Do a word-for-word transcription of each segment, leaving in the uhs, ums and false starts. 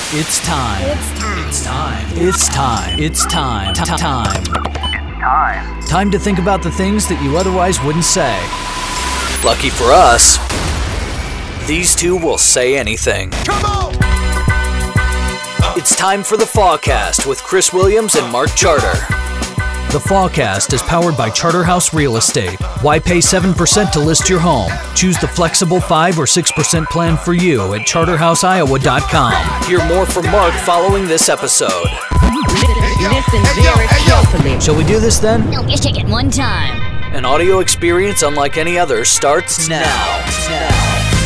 It's time. It's time. It's time. It's time. It's time. T- time. Time. Time to think about the things that you otherwise wouldn't say. Lucky for us, these two will say anything. Come on! It's time for the Fawcast with Chris Williams and Mark Charter. The Fawcast is powered by Charterhouse Real Estate. Why pay seven percent to list your home? Choose the flexible five or six percent plan for you at charterhouse iowa dot com. Hear more from Mark following this episode. Listen very carefully. Shall we do this then? No, just take it one time. An audio experience unlike any other starts now. now.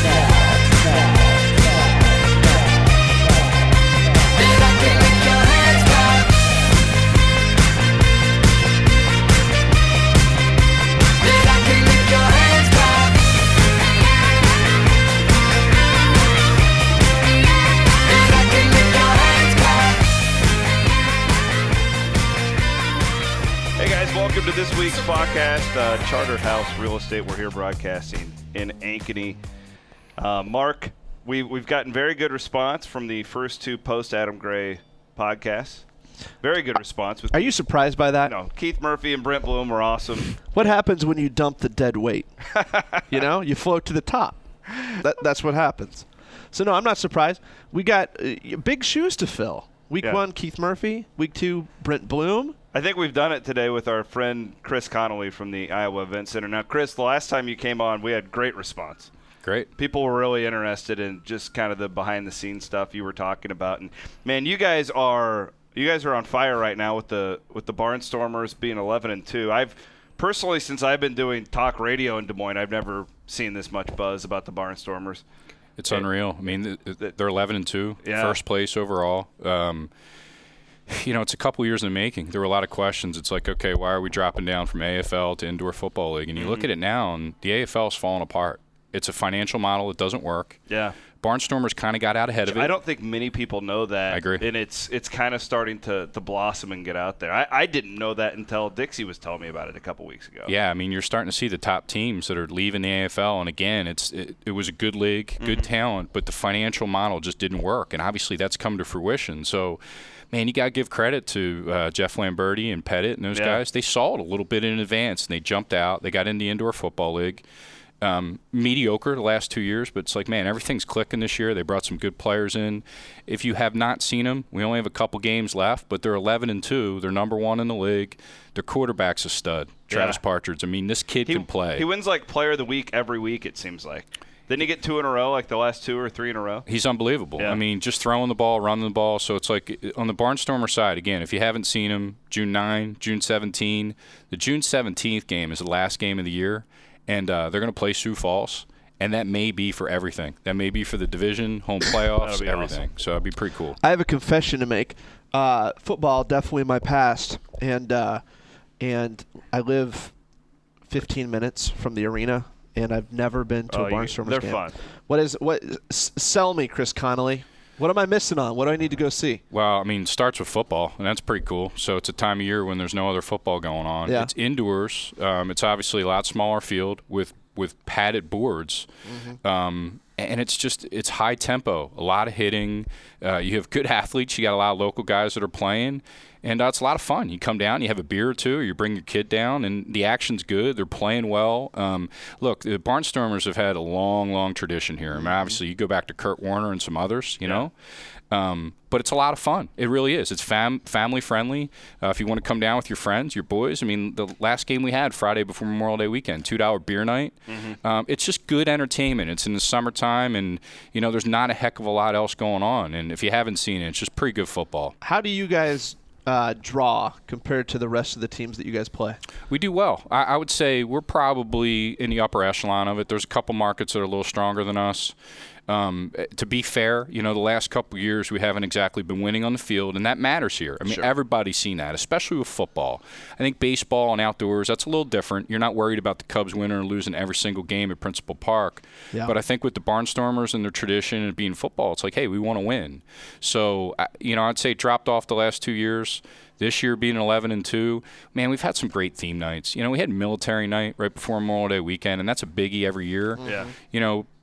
Welcome to this week's podcast, uh, Charterhouse Real Estate. We're here broadcasting in Ankeny. Uh, Mark, we, we've gotten very good response from the first two post-Adam Gray podcasts. Very good response. With Are you surprised by that? No, Keith Murphy and Brent Bloom were awesome. What happens when you dump the dead weight? You know, you float to the top. That, that's what happens. So, no, I'm not surprised. We got uh, big shoes to fill. Week Yeah. one, Keith Murphy. Week two, Brent Bloom. I think we've done it today with our friend Chris Connolly from the Iowa Event Center. Now, Chris, the last time you came on, we had great response. Great. People were really interested in just kind of the behind-the-scenes stuff you were talking about. And, man, you guys are you guys are on fire right now with the with the Barnstormers being eleven and two. I've personally, since I've been doing talk radio in Des Moines, I've never seen this much buzz about the Barnstormers. It's it, unreal. I mean, they're eleven and two, yeah. First place overall. Um, You know, it's a couple years in the making. There were a lot of questions. It's like, okay, why are we dropping down from A F L to Indoor Football League? And you mm-hmm. look at it now, and the A F L's falling apart. It's a financial model that doesn't work. Yeah. Barnstormers kind of got out ahead of it. I don't think many people know that. I agree. And it's it's kind of starting to, to blossom and get out there. I, I didn't know that until Dixie was telling me about it a couple weeks ago. Yeah, I mean, you're starting to see the top teams that are leaving the A F L. And, again, it's it, it was a good league, good mm-hmm. talent, but the financial model just didn't work. And, obviously, that's come to fruition. So, man, you got to give credit to uh, Jeff Lamberti and Pettit and those yeah. guys. They saw it a little bit in advance, and they jumped out. They got in the Indoor Football League. Um, mediocre the last two years, but it's like, man, everything's clicking this year. They brought some good players in. If you have not seen them, we only have a couple games left, but they're eleven and two. They're number one in the league. Their quarterback's a stud, Travis yeah. Partridge. I mean, this kid he, can play. He wins like Player of the Week every week, it seems like. Didn't he get two in a row, like the last two or three in a row? He's unbelievable. Yeah. I mean, just throwing the ball, running the ball. So it's like on the Barnstormer side, again, if you haven't seen him, June ninth, June seventeenth. The June seventeenth game is the last game of the year, and uh, they're going to play Sioux Falls. And that may be for everything. That may be for the division, home playoffs, everything. Awesome. So it'd be pretty cool. I have a confession to make. Uh, football, definitely my past. And uh, and I live fifteen minutes from the arena, and I've never been to oh, a Barnstormers they're game. They're fun. What is what? S- sell me, Chris Connolly. What am I missing on? What do I need to go see? Well, I mean, it starts with football, and that's pretty cool. So it's a time of year when there's no other football going on. Yeah. It's indoors. Um, it's obviously a lot smaller field with with padded boards. Mm-hmm. Um, and it's just it's high tempo, a lot of hitting. Uh, you have good athletes. You got a lot of local guys that are playing. And uh, it's a lot of fun. You come down, you have a beer or two, or you bring your kid down, and the action's good. They're playing well. Um, look, the Barnstormers have had a long, long tradition here. I mean, obviously, you go back to Kurt Warner and some others, you yeah. know. Um, but it's a lot of fun. It really is. It's fam- family-friendly. Uh, if you want to come down with your friends, your boys. I mean, the last game we had Friday before Memorial Day weekend, two dollar beer night. Mm-hmm. Um, it's just good entertainment. It's in the summertime, and, you know, there's not a heck of a lot else going on. And if you haven't seen it, it's just pretty good football. How do you guys – Uh, draw compared to the rest of the teams that you guys play? We do well. I, I would say we're probably in the upper echelon of it. There's a couple markets that are a little stronger than us. Um, to be fair, you know, the last couple of years we haven't exactly been winning on the field, and that matters here. I mean, sure. everybody's seen that, especially with football. I think baseball and outdoors, that's a little different. You're not worried about the Cubs winning or losing every single game at Principal Park. Yeah. But I think with the Barnstormers and their tradition and being football, it's like, hey, we want to win. So, you know, I'd say dropped off the last two years. This year being eleven and two, man, we've had some great theme nights. You know, we had military night right before Memorial Day weekend, and that's a biggie every year. Yeah. You know,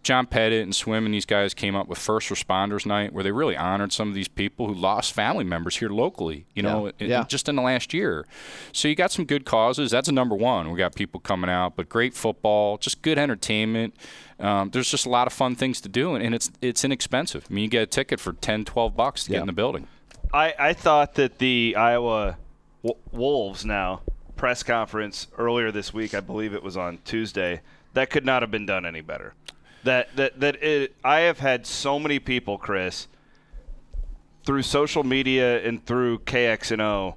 John Pettit and Swim and these guys came up with First Responders Night, where they really honored some of these people who lost family members here locally, you know, yeah. in, Yeah. just in the last year. So you got some good causes. That's a number one. We got people coming out, but great football, just good entertainment. Um, there's just a lot of fun things to do, and, and it's it's inexpensive. I mean, you get a ticket for ten, twelve bucks to Yeah. get in the building. I, I thought that the Iowa w- Wolves now press conference earlier this week, I believe it was on Tuesday, that could not have been done any better. That that that it, I have had so many people, Chris, through social media and through K X N O,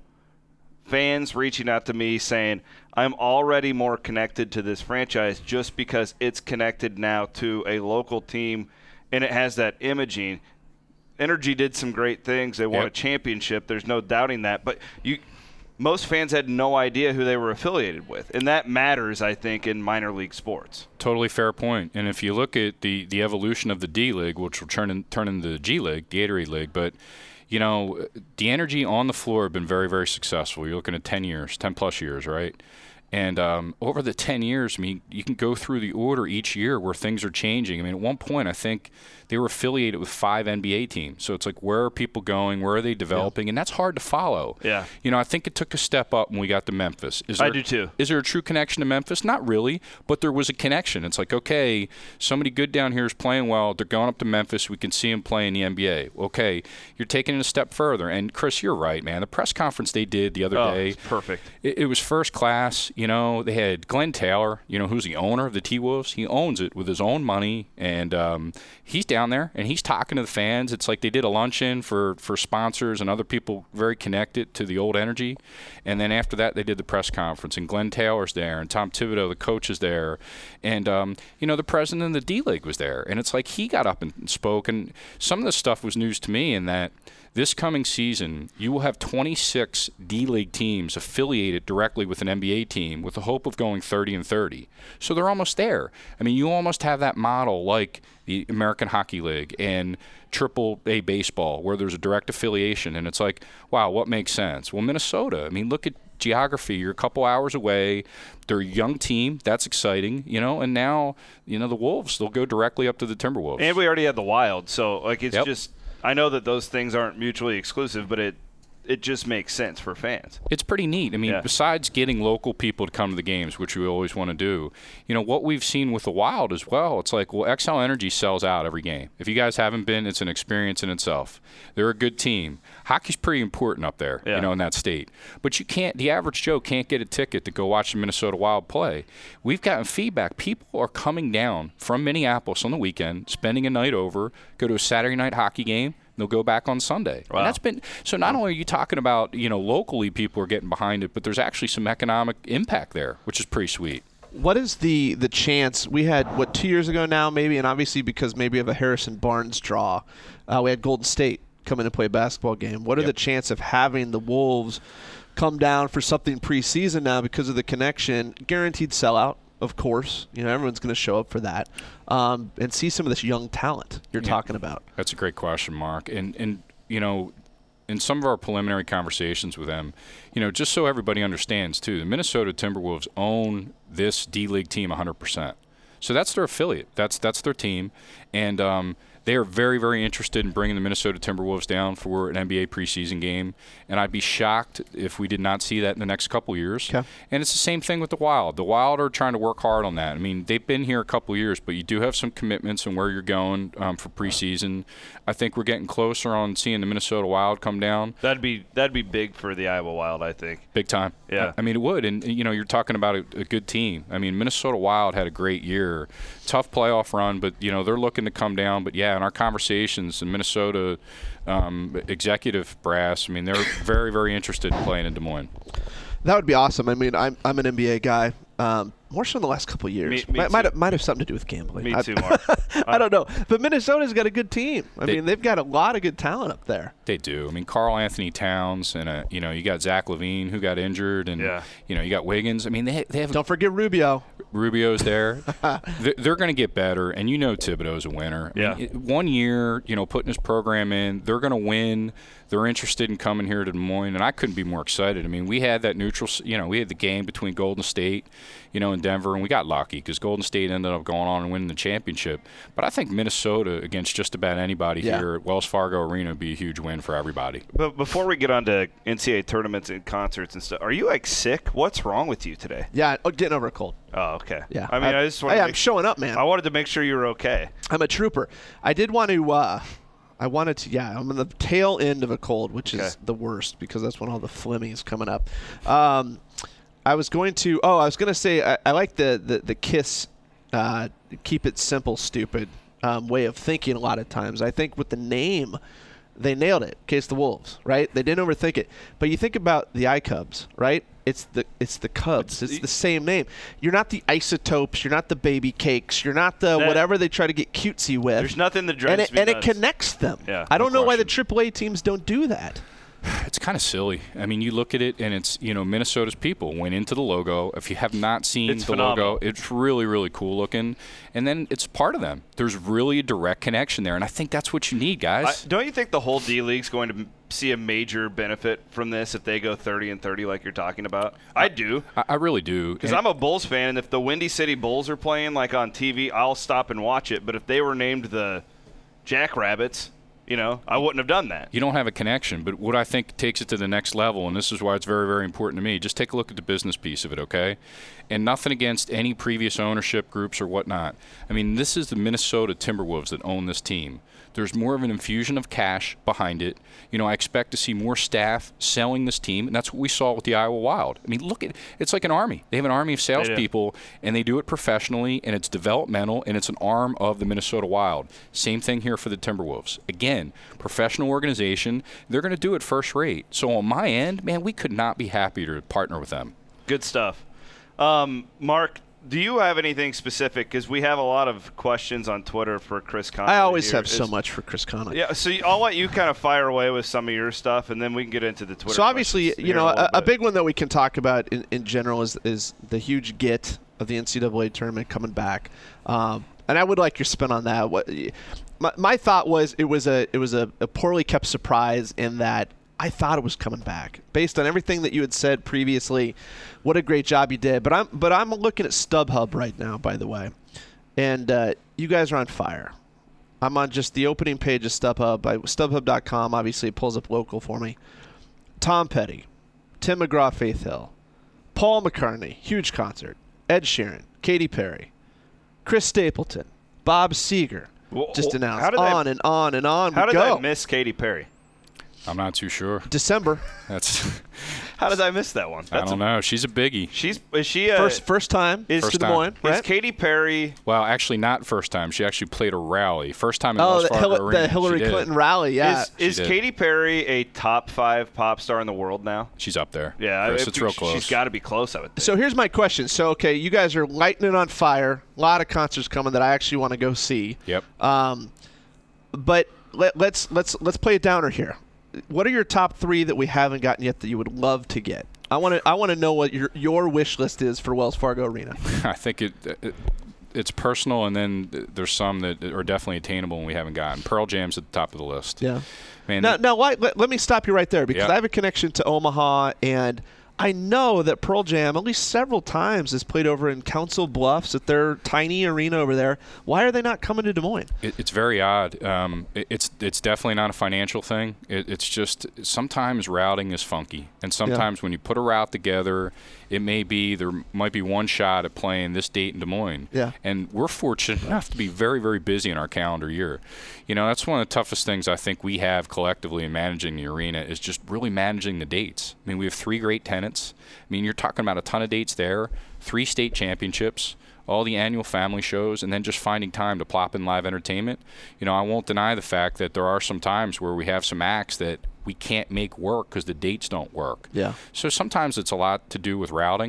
fans reaching out to me saying, I'm already more connected to this franchise just because it's connected now to a local team and it has that imaging. Energy did some great things. They won Yep. a championship. There's no doubting that. But you most fans had no idea who they were affiliated with, and that matters, I think, in minor league sports. Totally fair point. And if you look at the, the evolution of the D League, which will turn in, turn into the G League, Gatorade League, but you know, the energy on the floor have been very, very successful. You're looking at ten years, ten plus years, right? And um, over the ten years, I mean, you can go through the order each year where things are changing. I mean, at one point, I think they were affiliated with five N B A teams. So it's like, where are people going? Where are they developing? Yeah. And that's hard to follow. Yeah. You know, I think it took a step up when we got to Memphis. Is there, I do too. Is there a true connection to Memphis? Not really, but there was a connection. It's like, okay, somebody good down here is playing well. They're going up to Memphis. We can see them play in the N B A. Okay, you're taking it a step further. And, Chris, you're right, man. The press conference they did the other oh, day. It's perfect. It, it was first class. You know, they had Glenn Taylor, you know, who's the owner of the T-Wolves. He owns it with his own money, and um, he's down there, and he's talking to the fans. It's like they did a luncheon for, for sponsors and other people very connected to the old energy. And then after that, they did the press conference, and Glenn Taylor's there, and Tom Thibodeau, the coach, is there. And, um, you know, the president of the D-League was there. And it's like he got up and spoke, and some of this stuff was news to me in that this coming season, you will have twenty-six D-League teams affiliated directly with an N B A team with the hope of going thirty and thirty. So they're almost there. I mean, you almost have that model like the American Hockey League and Triple A Baseball where there's a direct affiliation. And it's like, wow, what makes sense? Well, Minnesota, I mean, look at geography. You're a couple hours away. They're a young team. That's exciting, you know. And now, you know, the Wolves, they'll go directly up to the Timberwolves. And we already had the Wild. So, like, it's Yep. just – I know that those things aren't mutually exclusive, but it it just makes sense for fans. It's pretty neat. I mean, yeah. besides getting local people to come to the games, which we always want to do, you know, what we've seen with the Wild as well, it's like, well, X L Energy sells out every game. If you guys haven't been, it's an experience in itself. They're a good team. Hockey's pretty important up there, yeah. you know, in that state. But you can't, the average Joe can't get a ticket to go watch the Minnesota Wild play. We've gotten feedback. People are coming down from Minneapolis on the weekend, spending a night over, go to a Saturday night hockey game. They'll go back on Sunday. Wow. And that's been so not only are you talking about, you know, locally people are getting behind it, but there's actually some economic impact there, which is pretty sweet. What is the the chance we had what two years ago now maybe, and obviously because maybe of a Harrison Barnes draw, uh, we had Golden State come in and play a basketball game. What are Yep. the chance of having the Wolves come down for something preseason now because of the connection? Guaranteed sellout, of course. You know, everyone's going to show up for that, um, and see some of this young talent you're Yeah. talking about. That's a great question, Mark. And and you know, in some of our preliminary conversations with them, you know, just so everybody understands too, the Minnesota Timberwolves own this D-League team one hundred percent. So that's their affiliate. That's that's their team, and um, they are very, very interested in bringing the Minnesota Timberwolves down for an N B A preseason game, and I'd be shocked if we did not see that in the next couple years. Okay. And it's the same thing with the Wild. The Wild are trying to work hard on that. I mean, they've been here a couple years, but you do have some commitments on where you're going um, for preseason. I think we're getting closer on seeing the Minnesota Wild come down. That'd be that'd be big for the Iowa Wild, I think. Big time. Yeah. I mean, it would. And, you know, you're talking about a, a good team. I mean, Minnesota Wild had a great year. Tough playoff run, but, you know, they're looking to come down. But, yeah, in our conversations, the Minnesota um, executive brass, I mean, they're very, very interested in playing in Des Moines. That would be awesome. I mean, I'm I'm an N B A guy, um, more so in the last couple of years. Me- me might, might, too. have, might have something to do with gambling. Me I, too, Mark. I don't know. But Minnesota's got a good team. I They- mean, they've got a lot of good talent up there. They do. I mean, Karl Anthony Towns, and, uh, you know, you got Zach LaVine who got injured, and, Yeah. you know, you got Wiggins. I mean, they, they have Don't forget Rubio. Rubio's there. they're they're going to get better, and you know Thibodeau's a winner. I Yeah. mean, it, one year, you know, putting his program in, they're going to win. They're interested in coming here to Des Moines, and I couldn't be more excited. I mean, we had that neutral, you know, we had the game between Golden State, you know, and Denver, and we got lucky because Golden State ended up going on and winning the championship. But I think Minnesota against just about anybody Yeah. here at Wells Fargo Arena would be a huge win for everybody. But before we get on to N C double A tournaments and concerts and stuff, are you like sick? What's wrong with you today? Yeah, oh, getting over a cold. Oh, okay. Yeah. I mean, I, just wanted Hey, to I'm make, showing up, man. I wanted to make sure you were okay. I'm a trooper. I did want to. Uh, I wanted to. Yeah, I'm on the tail end of a cold, which Okay. is the worst because that's when all the phlegmy is coming up. Um, I was going to. Oh, I was going to say I, I like the the the Kiss. Uh, keep it simple, stupid um, way of thinking. A lot of times, I think with the name, they nailed it. Case the Wolves, right? They didn't overthink it. But you think about the iCubs, right? It's the it's the Cubs. It's, it's the same name. You're not the Isotopes. You're not the Baby Cakes. You're not the That- whatever they try to get cutesy with. There's nothing that and drives it, me and it nuts. connects them. Yeah, I don't no know why the question. triple A teams don't do that. It's kind of silly. I mean, you look at it, and it's, you know, Minnesota's people went into the logo. If you have not seen It's the phenomenal. logo, it's really, really cool looking. And then it's part of them. There's really a direct connection there, and I think that's what you need, guys. I, don't you think the whole D League's going to m- see a major benefit from this if they go thirty and thirty like you're talking about? I do. I, I really do. Because And- I'm a Bulls fan, and if the Windy City Bulls are playing like on T V, I'll stop and watch it. But if they were named the Jackrabbits, you know, I wouldn't have done that. You don't have a connection, but what I think takes it to the next level, and this is why it's very, very important to me, just take a look at the business piece of it, okay? And nothing against any previous ownership groups or whatnot. I mean, this is the Minnesota Timberwolves that own this team. There's more of an infusion of cash behind it. You know, I expect to see more staff selling this team, and that's what we saw with the Iowa Wild. I mean, look at it's like an army. They have an army of salespeople, and they do it professionally, and it's developmental, and it's an arm of the Minnesota Wild. Same thing here for the Timberwolves. Again, professional organization. They're going to do it first rate. So on my end, man, we could not be happier to partner with them. Good stuff. Um, Mark, do you have anything specific? Because we have a lot of questions on Twitter for Chris Conley. I always here. have so Is- much for Chris Conley. Yeah, so you- I'll let you kind of fire away with some of your stuff, and then we can get into the Twitter. So obviously, questions you here know, in a, a, little a bit. big one that we can talk about in, in general is is the huge get of the N C double A tournament coming back. Um, and I would like your spin on that. What my, my thought was it was a it was a, a poorly kept surprise in that I thought it was coming back based on everything that you had said previously. What a great job you did. But I'm but I'm looking at StubHub right now, by the way, and uh, you guys are on fire. I'm on just the opening page of StubHub. By StubHub dot com, obviously it pulls up local for me. Tom Petty, Tim McGraw, Faith Hill, Paul McCartney, huge concert. Ed Sheeran, Katy Perry, Chris Stapleton, Bob Seger, Well, just well, announced. how did On I- and on and on How we did go. I miss Katy Perry? I'm not too sure. December, That's How did I miss that one? I That's don't a- know. She's a biggie. She's is she a, first first time is- to First Des time. Moines, is right? Katy Perry? Well, actually, not first time. She actually played a rally. First time in Oh, Wells the, Fargo Hil- Arena. the Hillary She did. Clinton rally, yeah. Is, she is did. Katy Perry a top five pop star in the world now? She's up there. Yeah, Chris, I- it's real she- close. She's got to be close, I would think. So here's my question. So, okay, you guys are lighting it on fire. A lot of concerts coming that I actually want to go see. Yep. Um, but let, let's let's let's play a downer here. What are your top three that we haven't gotten yet that you would love to get? I want to I want to know what your your wish list is for Wells Fargo Arena. I think it, it it's personal, and then there's some that are definitely attainable and we haven't gotten. Pearl Jam's at the top of the list. Yeah. Man, Now, now why, let, let me stop you right there because Yeah. I have a connection to Omaha, and I know that Pearl Jam at least several times has played over in Council Bluffs at their tiny arena over there. Why are they not coming to Des Moines? It, it's very odd. Um, it, it's it's definitely not a financial thing. It, it's just sometimes routing is funky, and sometimes when you put a route together, it may be there might be one shot at playing this date in Des Moines. Yeah. And we're fortunate enough to be very, very busy in our calendar year. You know, that's one of the toughest things I think we have collectively in managing the arena is just really managing the dates. I mean, we have three great tenants. I mean, you're talking about a ton of dates there, three state championships, all the annual family shows, and then just finding time to plop in live entertainment. You know, I won't deny the fact that there are some times where we have some acts that we can't make work because the dates don't work. Yeah. So sometimes it's a lot to do with routing.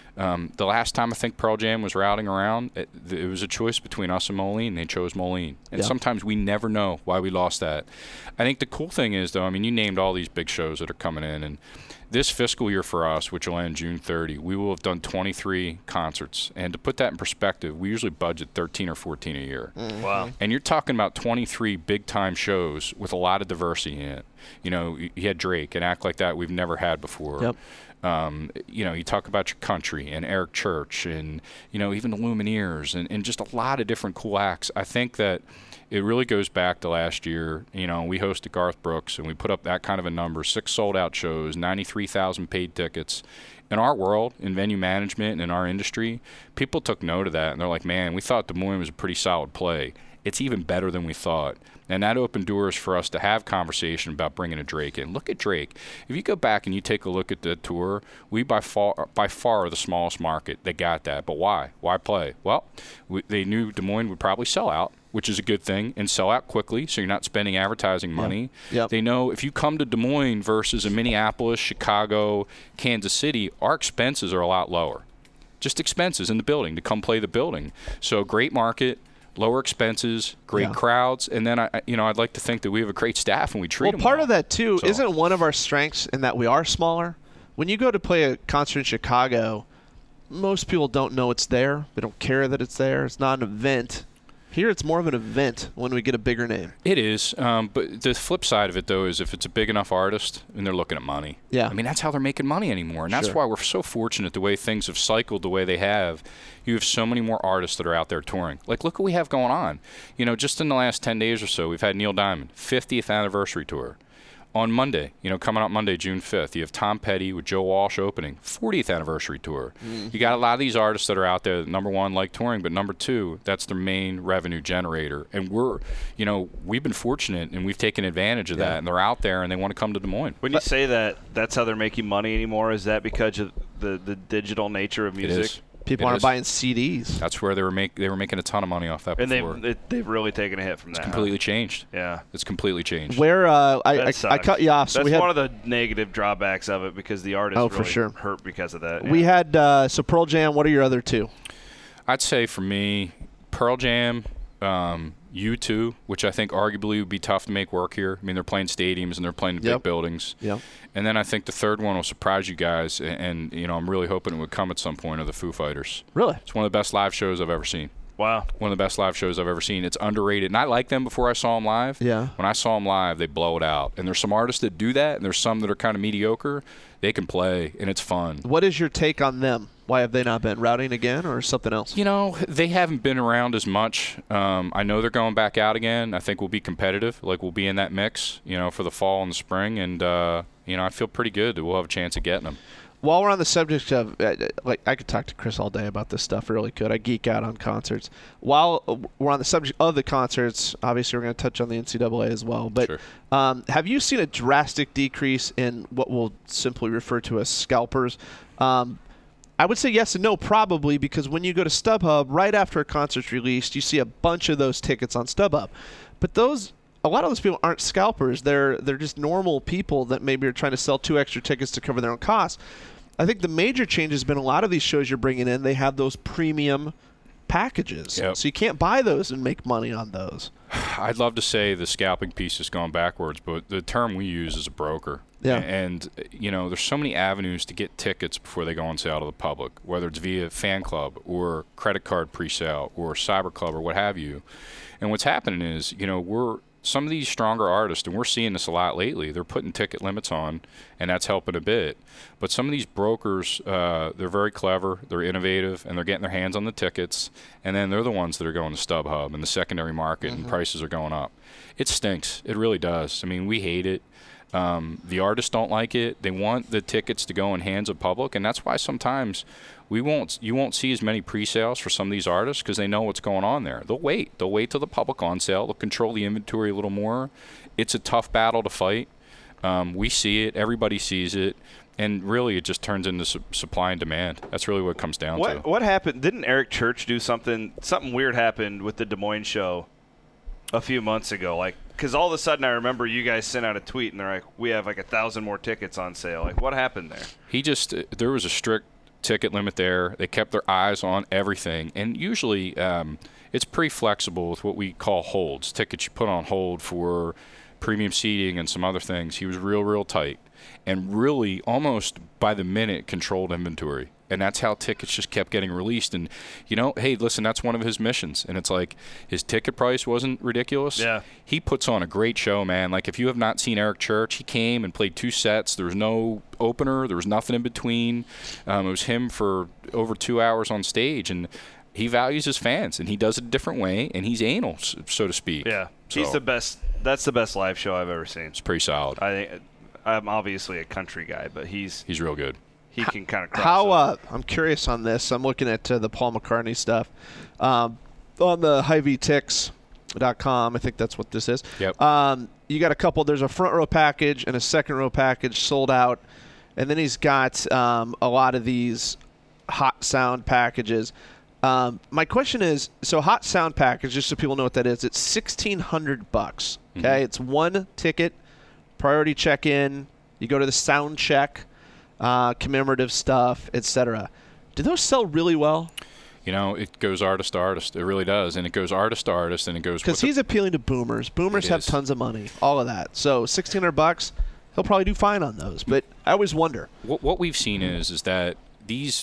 Um, the last time I think Pearl Jam was routing around, it, it was a choice between us and Moline. They chose Moline. And yeah. sometimes we never know why we lost that. I think the cool thing is, though, I mean, you named all these big shows that are coming in. And this fiscal year for us, which will end June thirtieth, we will have done twenty-three concerts. And to put that in perspective, we usually budget thirteen or fourteen a year. Mm-hmm. Wow. And you're talking about twenty-three big-time shows with a lot of diversity in it. You know, you had Drake and Act Like That we've never had before. Yep. Um, you know, you talk about your country and Eric Church and, you know, even the Lumineers and, and just a lot of different cool acts. I think that it really goes back to last year. You know, we hosted Garth Brooks and we put up that kind of a number, six sold-out shows, ninety-three thousand paid tickets. In our world, in venue management and in our industry, people took note of that, and they're like, man, we thought Des Moines was a pretty solid play. It's even better than we thought. And that opened doors for us to have conversation about bringing a Drake in. Look at Drake. If you go back and you take a look at the tour, we by far, by far are the smallest market. They got that. But why? Why play? Well, we, they knew Des Moines would probably sell out, which is a good thing, and sell out quickly so you're not spending advertising money. Yep. Yep. They know if you come to Des Moines versus a Minneapolis, Chicago, Kansas City, our expenses are a lot lower. Just expenses in the building to come play the building. So great market. Lower expenses, great yeah. crowds, and then I, you know, I'd like to think that we have a great staff and we treat well, them part well. of that too So. isn't one of our strengths in that we are smaller. When you go to play a concert in Chicago, most people don't know it's there. They don't care that it's there. It's not an event. Here, it's more of an event when we get a bigger name. It is, um, but the flip side of it, though, is if it's a big enough artist and they're looking at money. Yeah. I mean, that's how they're making money anymore, and that's Sure. why we're so fortunate the way things have cycled the way they have. You have so many more artists that are out there touring. Like, look what we have going on. You know, just in the last ten days or so, we've had Neil Diamond, fiftieth anniversary tour. On Monday, you know, coming up Monday, June fifth, you have Tom Petty with Joe Walsh opening, fortieth anniversary tour. Mm-hmm. You got a lot of these artists that are out there that, number one, like touring, but number two, that's their main revenue generator. And we're, you know, we've been fortunate and we've taken advantage of yeah. that, and they're out there and they want to come to Des Moines. When you say that that's how they're making money anymore, is that because of the, the digital nature of music? It is. People It aren't is. buying C Ds. That's where they were make they were making a ton of money off that And before. they've it, they've really taken a hit from It's that. completely huh? changed. Yeah. It's completely changed. Where uh, I, That I, I sucks. cut you off. So That's we had, one of the negative drawbacks of it because the artists Oh, really for sure. hurt because of that. we yeah. had uh, so Pearl Jam. What are your other two? I'd say for me, Pearl Jam, um, U two, which I think arguably would be tough to make work here. I mean, they're playing stadiums and they're playing in Yep. big buildings. Yep. And then I think the third one will surprise you guys, and, and you know I'm really hoping it would come at some point, are the Foo Fighters. Really? It's one of the best live shows I've ever seen. Wow. One of the best live shows I've ever seen. It's underrated. And I liked them before I saw them live. Yeah. When I saw them live, they blow it out. And there's some artists that do that, and there's some that are kind of mediocre. They can play, and it's fun. What is your take on them? Why have they not been routing again, or something else? You know, they haven't been around as much. Um, I know they're going back out again. I think we'll be competitive. Like, we'll be in that mix, you know, for the fall and the spring. And, uh, you know, I feel pretty good that we'll have a chance of getting them. While we're on the subject of, uh, like, I could talk to Chris all day about this stuff. I really could. I geek out on concerts. While we're on the subject of the concerts, obviously we're going to touch on the N C double A as well. But Sure. um, have you seen a drastic decrease in what we'll simply refer to as scalpers? Um, I would say yes and no, probably, because when you go to StubHub, right after a concert's released, you see a bunch of those tickets on StubHub. But those, a lot of those people aren't scalpers. They're they're just normal people that maybe are trying to sell two extra tickets to cover their own costs. I think the major change has been a lot of these shows you're bringing in, they have those premium packages. Yep. So you can't buy those and make money on those. I'd love to say the scalping piece has gone backwards, but the term we use is a broker. Yeah. And, you know, there's so many avenues to get tickets before they go on sale to the public, whether it's via fan club or credit card pre-sale or cyber club or what have you. And what's happening is, you know, we're some of these stronger artists, and we're seeing this a lot lately, they're putting ticket limits on, and that's helping a bit. But some of these brokers, uh, they're very clever, they're innovative, and they're getting their hands on the tickets, and then they're the ones that are going to StubHub and the secondary market, mm-hmm. and prices are going up. It stinks. It really does. I mean, we hate it. Um, the artists don't like it. They want the tickets to go in hands of public, and that's why sometimes we won't. You won't see as many pre-sales for some of these artists because they know what's going on there. They'll wait. They'll wait till the public on sale. They'll control the inventory a little more. It's a tough battle to fight. Um, we see it. Everybody sees it. And really, it just turns into su- supply and demand. That's really what it comes down what, to. What happened? Didn't Eric Church do something? Something weird happened with the Des Moines show a few months ago. Like, because all of a sudden I remember you guys sent out a tweet and they're like, we have like a thousand more tickets on sale. Like, what happened there? He just, uh, there was a strict ticket limit there. They kept their eyes on everything. And usually um, it's pretty flexible with what we call holds, tickets you put on hold for premium seating and some other things. He was real, real tight and really almost by the minute controlled inventory. And that's how tickets just kept getting released. And, you know, hey, listen, that's one of his missions. And it's like his ticket price wasn't ridiculous. Yeah. He puts on a great show, man. Like, if you have not seen Eric Church, he came and played two sets. There was no opener. There was nothing in between. Um, it was him for over two hours on stage. And he values his fans, and he does it a different way, and he's anal, so to speak. Yeah. So, He's the best. That's the best live show I've ever seen. It's pretty solid. I think I'm obviously a country guy, but he's He's real good. he can kind of cross How over. uh, I'm curious on this. I'm looking at uh, the Paul McCartney stuff um, on the Hy Vee Tix dot com. I think that's what this is. Yep. Um, you got a couple. There's a front row package and a second row package sold out, and then he's got um, a lot of these hot sound packages. Um, my question is, so hot sound package, just so people know what that is, it's sixteen hundred bucks. Okay, Mm-hmm. it's one ticket, priority check-in. You go to the sound check, uh, commemorative stuff, et cetera. Do those sell really well? You know, it goes artist to artist. It really does. And it goes artist to artist, and it goes Because with he's appealing to boomers. Boomers It have is. tons of money, all of that. So sixteen hundred bucks, he'll probably do fine on those. But I always wonder. What, what we've seen is is that these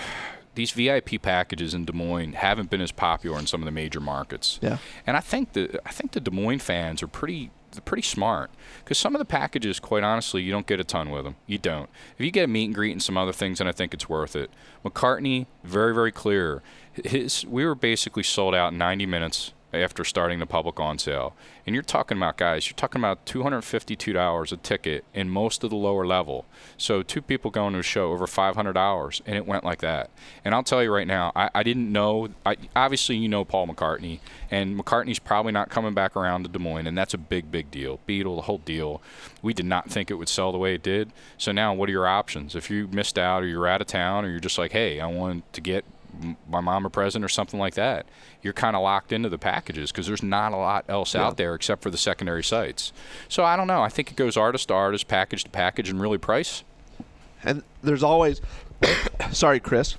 these V I P packages in Des Moines haven't been as popular in some of the major markets. Yeah. And I think the I think the Des Moines fans are pretty they're pretty smart, because some of the packages, quite honestly, you don't get a ton with them. You don't. If you get a meet and greet and some other things, then I think it's worth it. McCartney, very very clear. His we were basically sold out in ninety minutes after starting the public on sale. And you're talking about, guys, you're talking about two hundred fifty-two dollars a ticket in most of the lower level. So two people going to a show over five hundred dollars, and it went like that. And I'll tell you right now, I, I didn't know, I, obviously you know Paul McCartney, and McCartney's probably not coming back around to Des Moines, and that's a big, big deal. Beatle, the whole deal. We did not think it would sell the way it did. So now what are your options? If you missed out, or you're out of town, or you're just like, hey, I wanted to get my mom a present or something like that, you're kind of locked into the packages, because there's not a lot else Yeah. out there except for the secondary sites. So I don't know. I think it goes artist to artist, package to package, and really price. And there's always, sorry, Chris.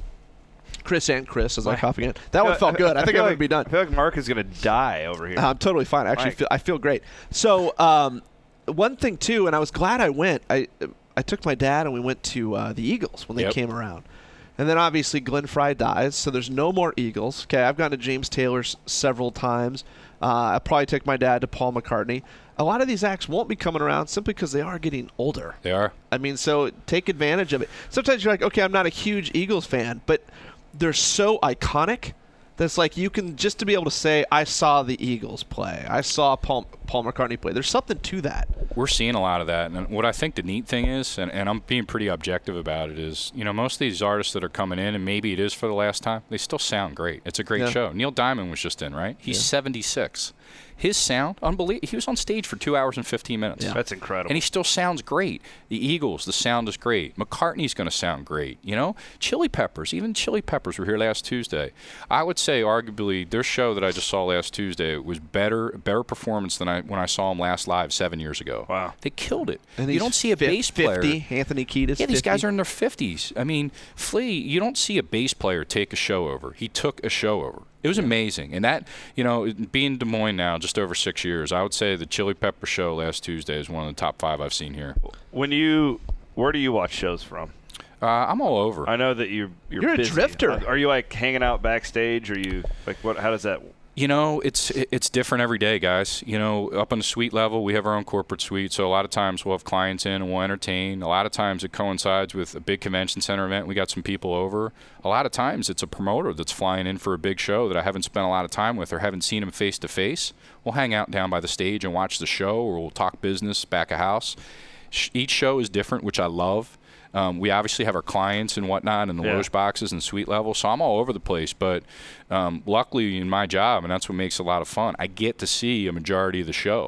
Chris and Chris, as I cough again. That one felt good. I think I'm feel going like, to be done. I feel like Mark is going to die over here. I'm totally fine. I actually, Mike. feel, I feel great. So, um, one thing too, and I was glad I went. I I took my dad and we went to uh, the Eagles when they Yep. came around, and then obviously Glenn Fry dies, so there's no more Eagles. Okay, I've gone to James Taylor's several times. Uh, I probably take my dad to Paul McCartney. A lot of these acts won't be coming around simply because they are getting older. They are. I mean, so take advantage of it. Sometimes you're like, okay, I'm not a huge Eagles fan, but they're so iconic that's like you can just to be able to say, I saw the Eagles play. I saw Paul, Paul McCartney play. There's something to that. We're seeing a lot of that. And what I think the neat thing is, and, and I'm being pretty objective about it, is, you know, most of these artists that are coming in, and maybe it is for the last time, they still sound great. It's a great Yeah. show. Neil Diamond was just in, right? He's Yeah. seventy-six. His sound, unbelievable. He was on stage for two hours and fifteen minutes. Yeah. That's incredible. And he still sounds great. The Eagles, the sound is great. McCartney's going to sound great. You know, Chili Peppers, even Chili Peppers were here last Tuesday. I would say, arguably, their show that I just saw last Tuesday was better, better performance than I when I saw them last live seven years ago. Wow. They killed it. And you he's don't see a fif- bass player. fifty. Anthony Kiedis. Yeah, these guys fifty. are in their fifties. I mean, Flea, you don't see a bass player take a show over. He took a show over. It was amazing. And that, you know, being in Des Moines now, just over six years, I would say the Chili Pepper show last Tuesday is one of the top five I've seen here. When you, where do you watch shows from? Uh, I'm all over. I know that you you're, You're a busy. drifter. Are, are you like hanging out backstage? Are you like what? How does that? You know, it's it's different every day, guys. You know, up on the suite level, we have our own corporate suite, so a lot of times we'll have clients in and we'll entertain. A lot of times it coincides with a big convention center event. We got some people over. A lot of times it's a promoter that's flying in for a big show that I haven't spent a lot of time with or haven't seen him face to face. We'll hang out down by the stage and watch the show, or we'll talk business back of house. Each show is different, which I love. Um, we obviously have our clients and whatnot in the Yeah. loge boxes and suite level, so I'm all over the place. But um, luckily in my job, and that's what makes it a lot of fun, I get to see a majority of the show.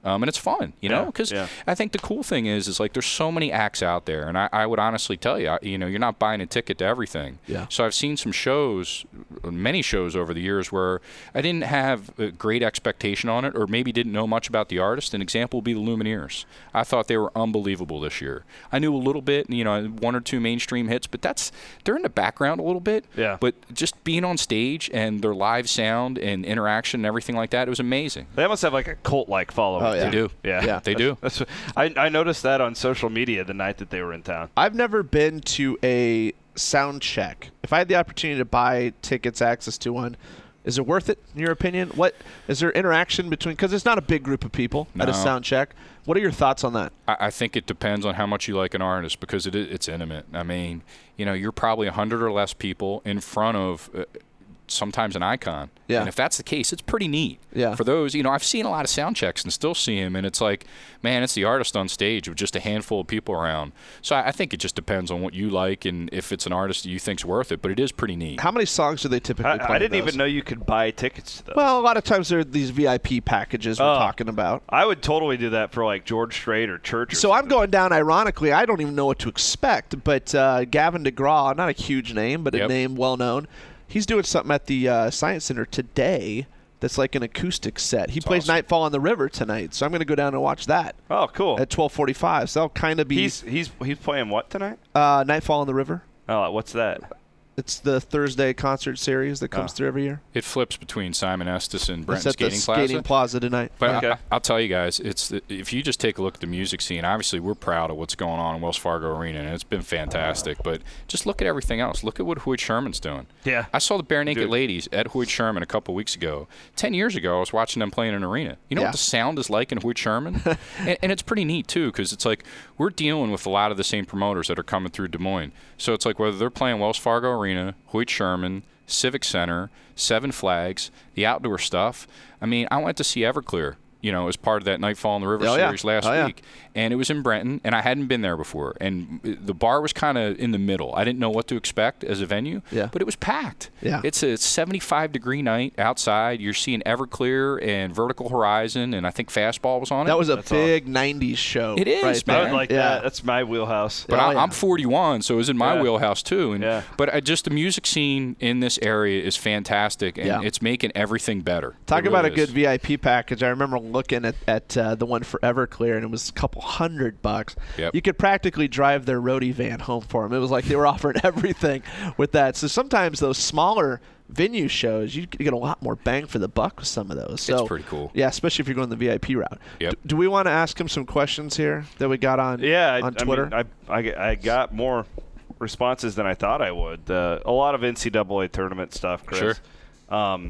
Um, and it's fun, you know, because yeah. I think the cool thing is, is like there's so many acts out there, and I, I would honestly tell you, I, you know, you're not buying a ticket to everything. Yeah. So I've seen some shows, many shows over the years where I didn't have a great expectation on it, or maybe didn't know much about the artist. An example would be the Lumineers. I thought they were unbelievable this year. I knew a little bit, you know, one or two mainstream hits, but that's they're in the background a little bit. Yeah. But just being on stage and their live sound and interaction and everything like that, it was amazing. They almost have like a cult-like following. Oh, yeah. They do. Yeah. Yeah. They do. That's, I, I noticed that on social media the night that they were in town. I've never been to a sound check. If I had the opportunity to buy tickets, access to one, is it worth it in your opinion? What is there interaction between? Because it's not a big group of people at a No. sound check. What are your thoughts on that? I, I think it depends on how much you like an artist, because it, i- it's intimate. I mean, you know, you're probably a hundred or less people in front of uh, sometimes an icon. Yeah. And if that's the case, it's pretty neat. Yeah. For those, you know, I've seen a lot of sound checks and still see him, and it's like, man, it's the artist on stage with just a handful of people around. So I, I think it just depends on what you like and if it's an artist that you think's worth it. But it is pretty neat. How many songs do they typically play? I, I in didn't those? even know you could buy tickets to those. Well, a lot of times there are these V I P packages we're Oh. talking about. I would totally do that for like George Strait or Church. Or So I'm something. going down, ironically, I don't even know what to expect, but uh, Gavin DeGraw, not a huge name, but a Yep. name well known, he's doing something at the uh, Science Center today that's like an acoustic set. He plays awesome. Nightfall on the River tonight, so I'm going to go down and watch that Oh, cool. at twelve forty-five. So that'll kind of be He's he's he's playing what tonight? uh, Nightfall on the River. Oh, what's that? It's the Thursday concert series that comes Oh. through every year. It flips between Simon Estes and It's Brent at Skating the Plaza. Skating Plaza tonight. But Okay. I, I'll tell you guys, it's the, if you just take a look at the music scene, obviously we're proud of what's going on in Wells Fargo Arena, and it's been fantastic. But just look at everything else. Look at what Hoyt Sherman's doing. Yeah. I saw the Bare Naked Dude. Ladies at Hoyt Sherman a couple weeks ago. Ten years ago, I was watching them play in an arena. You know Yeah. what the sound is like in Hoyt Sherman? and, and it's pretty neat, too, because it's like we're dealing with a lot of the same promoters that are coming through Des Moines. So it's like whether they're playing Wells Fargo Arena, Hoyt Sherman, Civic Center, Seven Flags, the outdoor stuff. I mean, I went to see Everclear, you know, as part of that Nightfall on the River Oh, yeah. series last Oh, yeah. week. And it was in Brenton, and I hadn't been there before. And the bar was kind of in the middle. I didn't know what to expect as a venue, Yeah. but it was packed. Yeah. It's a seventy-five degree night outside. You're seeing Everclear and Vertical Horizon, and I think Fastball was on it. That was a That's big nineties show. It is, right man. I there. would like yeah. that. That's my wheelhouse. But Oh, I, yeah. I'm forty-one, so it was in my Yeah. wheelhouse too. And Yeah. but I, just the music scene in this area is fantastic, and Yeah. it's making everything better. Talk It about really a good is. V I P package. I remember looking at, at uh, the one for Everclear, and it was a couple hundred bucks. Yep. You could practically drive their roadie van home for them. It was like they were offering everything with that. So sometimes those smaller venue shows, you get a lot more bang for the buck with some of those. So, pretty cool. Yeah, especially if you're going the V I P route. Yep. D- do we want to ask him some questions here that we got on, Yeah, I- on I Twitter? mean, I, I, I got more responses than I thought I would. Uh, a lot of N C double A tournament stuff, Chris. Sure. Um,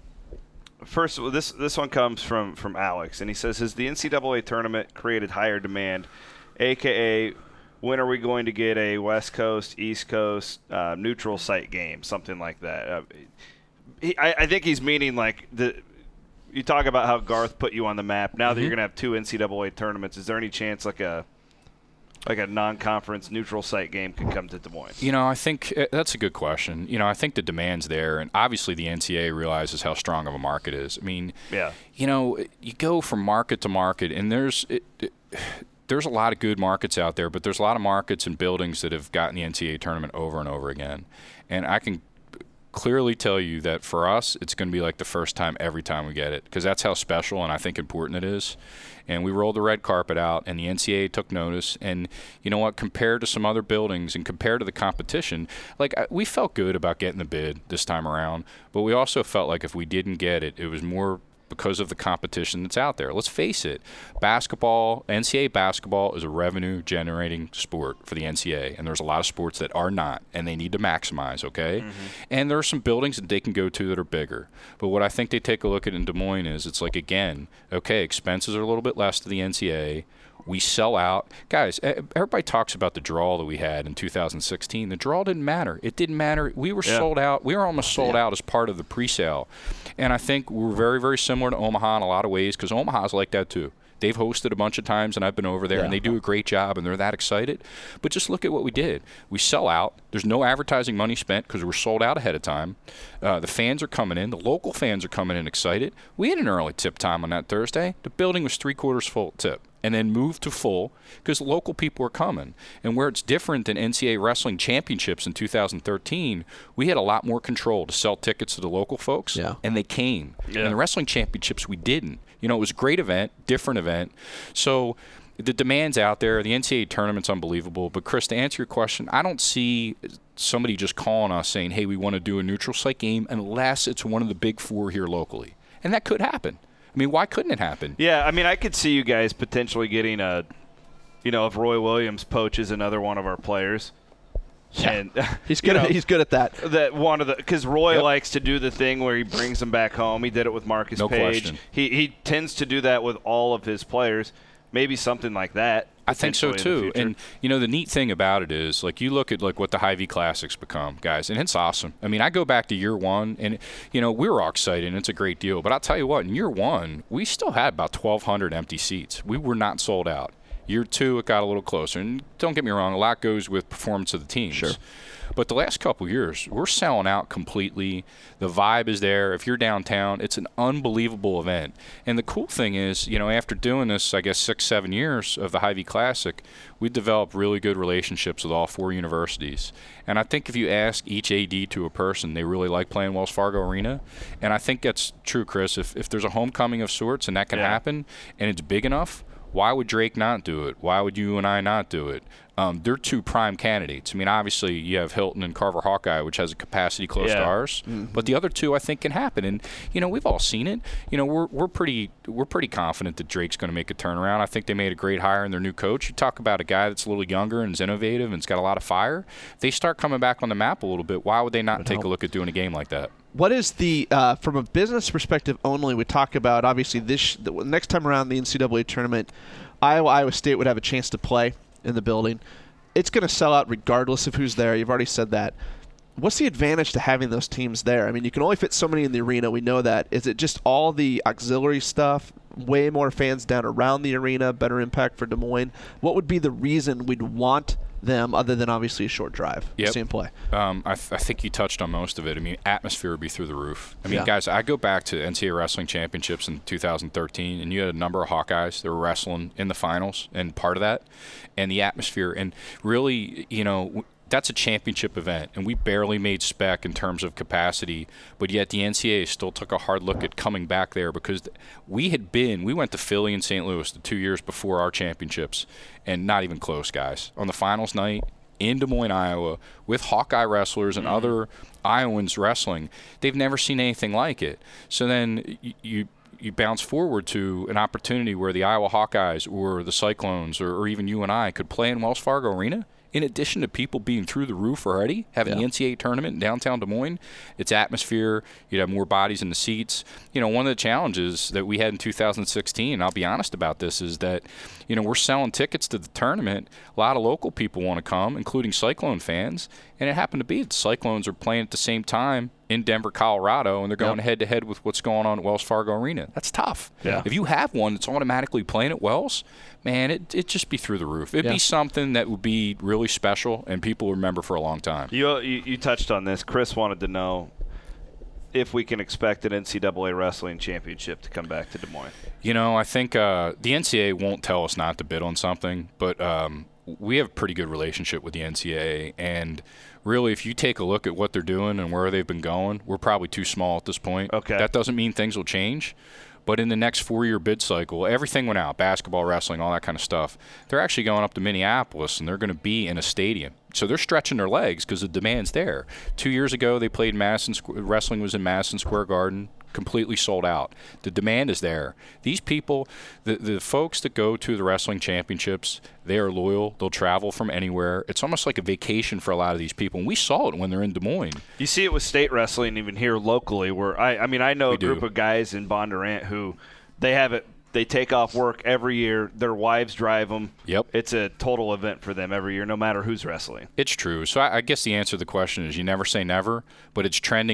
first, this this one comes from, from Alex, and he says, has the N C double A tournament created higher demand, a k a when are we going to get a West Coast, East Coast uh, neutral site game, something like that? Uh, he, I, I think he's meaning like the – you talk about how Garth put you on the map. Now that you're going to have two N C double A tournaments, is there any chance like a like a non-conference neutral site game could come to Des Moines? You know, I think uh, that's a good question. You know, I think the demand's there, and obviously the N C A A realizes how strong of a market is. I mean, Yeah. you know, you go from market to market, and there's it, it, there's a lot of good markets out there, but there's a lot of markets and buildings that have gotten the N C A A tournament over and over again. And I can clearly tell you that for us, it's going to be like the first time every time we get it, because that's how special and I think important it is. And we rolled the red carpet out, and the N C A A took notice. And you know what? Compared to some other buildings and compared to the competition, like I- we felt good about getting the bid this time around, but we also felt like if we didn't get it, it was more because of the competition that's out there. Let's face it, basketball, N C A A basketball is a revenue-generating sport for the N C A A, and there's a lot of sports that are not, and they need to maximize, okay? Mm-hmm. And there are some buildings that they can go to that are bigger. But what I think they take a look at in Des Moines is it's like, again, okay, expenses are a little bit less to the N C A A. We sell out. Guys, everybody talks about the draw that we had in two thousand sixteen. The draw didn't matter. It didn't matter. We were Yeah. sold out. We were almost sold Yeah. out as part of the pre-sale. And I think we're very, very similar to Omaha in a lot of ways, because Omaha's like that too. They've hosted a bunch of times, and I've been over there, Yeah. and they do a great job, and they're that excited. But just look at what we did. We sell out. There's no advertising money spent because we're sold out ahead of time. Uh, the fans are coming in. The local fans are coming in excited. We had an early tip time on that Thursday. The building was three-quarters full at tip, and then moved to full because local people were coming. And where it's different than N C double A Wrestling Championships in two thousand thirteen, we had a lot more control to sell tickets to the local folks, Yeah. and they came. Yeah. And the Wrestling Championships, we didn't. You know, it was a great event, different event. So the demand's out there. The N C double A tournament's unbelievable. But, Chris, to answer your question, I don't see somebody just calling us saying, hey, we want to do a neutral site game unless it's one of the big four here locally. And that could happen. I mean, why couldn't it happen? Yeah, I mean, I could see you guys potentially getting a, you know, if Roy Williams poaches another one of our players. Yeah. And, He's you good. know, At, he's good at that. that one of the because Roy Yep. likes to do the thing where he brings them back home. He did it with Marcus No Page. question. He he tends to do that with all of his players. Maybe something like that. I think so potentially in the too. future. And you know, the neat thing about it is, like, you look at like what the Hy-Vee Classics become, guys, and it's awesome. I mean, I go back to year one, and you know, we were all excited, and it's a great deal. But I'll tell you what, in year one, we still had about twelve hundred empty seats. We were not sold out. Year two, it got a little closer. And don't get me wrong, a lot goes with performance of the teams. Sure. But the last couple of years, we're selling out completely. The vibe is there. If you're downtown, it's an unbelievable event. And the cool thing is, you know, after doing this, I guess, six, seven years of the Hy-Vee Classic, we developed really good relationships with all four universities. And I think if you ask each A D to a person, they really like playing Wells Fargo Arena. And I think that's true, Chris. If, if there's a homecoming of sorts and that can Yeah. happen and it's big enough, why would Drake not do it? Why would you and I not do it? Um, they're two prime candidates. I mean, obviously, you have Hilton and Carver Hawkeye, which has a capacity close Yeah. to ours. Mm-hmm. But the other two, I think, can happen. And you know, we've all seen it. You know, we're we're pretty we're pretty confident that Drake's going to make a turnaround. I think they made a great hire in their new coach. You talk about a guy that's a little younger and is innovative and has got a lot of fire. If they start coming back on the map a little bit, why would they not take a look at doing a game like that? What is the uh, from a business perspective only? We talk about obviously this the next time around the N C double A tournament, Iowa Iowa State would have a chance to play in the building. It's going to sell out regardless of who's there. You've already said that. What's the advantage to having those teams there? I mean, you can only fit so many in the arena. We know that. Is it just all the auxiliary stuff? Way more fans down around the arena, better impact for Des Moines. What would be the reason we'd want them other than obviously a short drive Yep. to see them play? Um, I, th- I think you touched on most of it. I mean, atmosphere would be through the roof. I mean, Yeah. guys, I go back to N C double A Wrestling Championships in two thousand thirteen, and you had a number of Hawkeyes that were wrestling in the finals, and part of that, and the atmosphere. And really, you know, w- that's a championship event, and we barely made spec in terms of capacity, but yet the N C double A still took a hard look at coming back there because th- we had been, we went to Philly and Saint Louis the two years before our championships, and not even close, guys. On the finals night in Des Moines, Iowa, with Hawkeye wrestlers and other Iowans wrestling, they've never seen anything like it. So then y- you you bounce forward to an opportunity where the Iowa Hawkeyes or the Cyclones or, or even you and I could play in Wells Fargo Arena. In addition to people being through the roof already, having Yeah. the N C double A tournament in downtown Des Moines, its atmosphere, you'd have more bodies in the seats. You know, one of the challenges that we had in two thousand sixteen, and I'll be honest about this, is that, you know, we're selling tickets to the tournament. A lot of local people want to come, including Cyclone fans, and it happened to be that the Cyclones are playing at the same time in Denver, Colorado, and they're going Yep. head-to-head with what's going on at Wells Fargo Arena. That's tough. Yeah. If you have one that's automatically playing at Wells, man, it, it'd just be through the roof. It'd Yeah. be something that would be really special and people remember for a long time. You, you you touched on this. Chris wanted to know if we can expect an N C double A wrestling championship to come back to Des Moines. You know, I think uh, the N C double A won't tell us not to bid on something, but um, we have a pretty good relationship with the N C double A, and really, if you take a look at what they're doing and where they've been going, we're probably too small at this point. Okay. That doesn't mean things will change. But in the next four-year bid cycle, everything went out, basketball, wrestling, all that kind of stuff. They're actually going up to Minneapolis, and they're going to be in a stadium. So they're stretching their legs because the demand's there. Two years ago, they played Madison Squ- wrestling was in Madison Square Garden, completely sold out. The demand is there. These people, the, the folks that go to the wrestling championships, they are loyal. They'll travel from anywhere. It's almost like a vacation for a lot of these people, and we saw it when they're in Des Moines. You see it with state wrestling even here locally where I, I mean I know We a group do. of guys in Bondurant who they have it they take off work every year, their wives drive them. Yep. It's a total event for them every year no matter who's wrestling. It's true. So I, I guess the answer to the question is you never say never, but it's trending up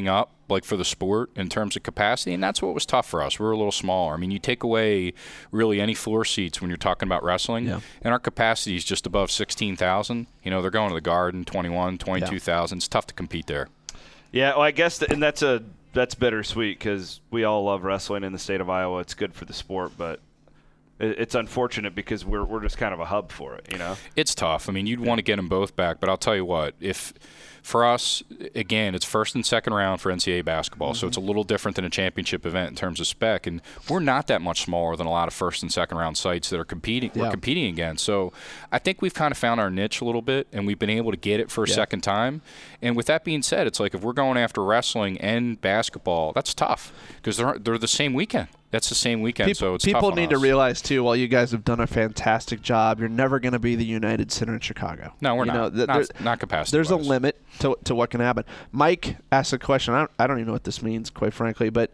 like for the sport in terms of capacity, and that's what was tough for us. We were a little smaller. I mean, you take away really any floor seats when you're talking about wrestling, yeah. and our capacity is just above sixteen thousand. You know, they're going to the Garden, twenty-one, twenty-two thousand. Yeah. It's tough to compete there. Yeah, well, I guess, th- and that's a that's bittersweet because we all love wrestling in the state of Iowa. It's good for the sport, but it's unfortunate because we're we're just kind of a hub for it, you know? It's tough. I mean, you'd want to get them both back, but I'll tell you what, if for us, again, it's first and second round for N C double A basketball, mm-hmm. so it's a little different than a championship event in terms of spec, and we're not that much smaller than a lot of first and second round sites that are competing yeah. we're competing against. So I think we've kind of found our niche a little bit, and we've been able to get it for a yeah. second time. And with that being said, it's like if we're going after wrestling and basketball, that's tough because they're they're the same weekend. That's the same weekend, people, so it's people tough on need us. to realize too. While you guys have done a fantastic job, you're never going to be the United Center in Chicago. No, we're you not. Know, th- not, there, not capacity. There's a limit to to what can happen. Mike asked a question. I don't, I don't even know what this means, quite frankly. But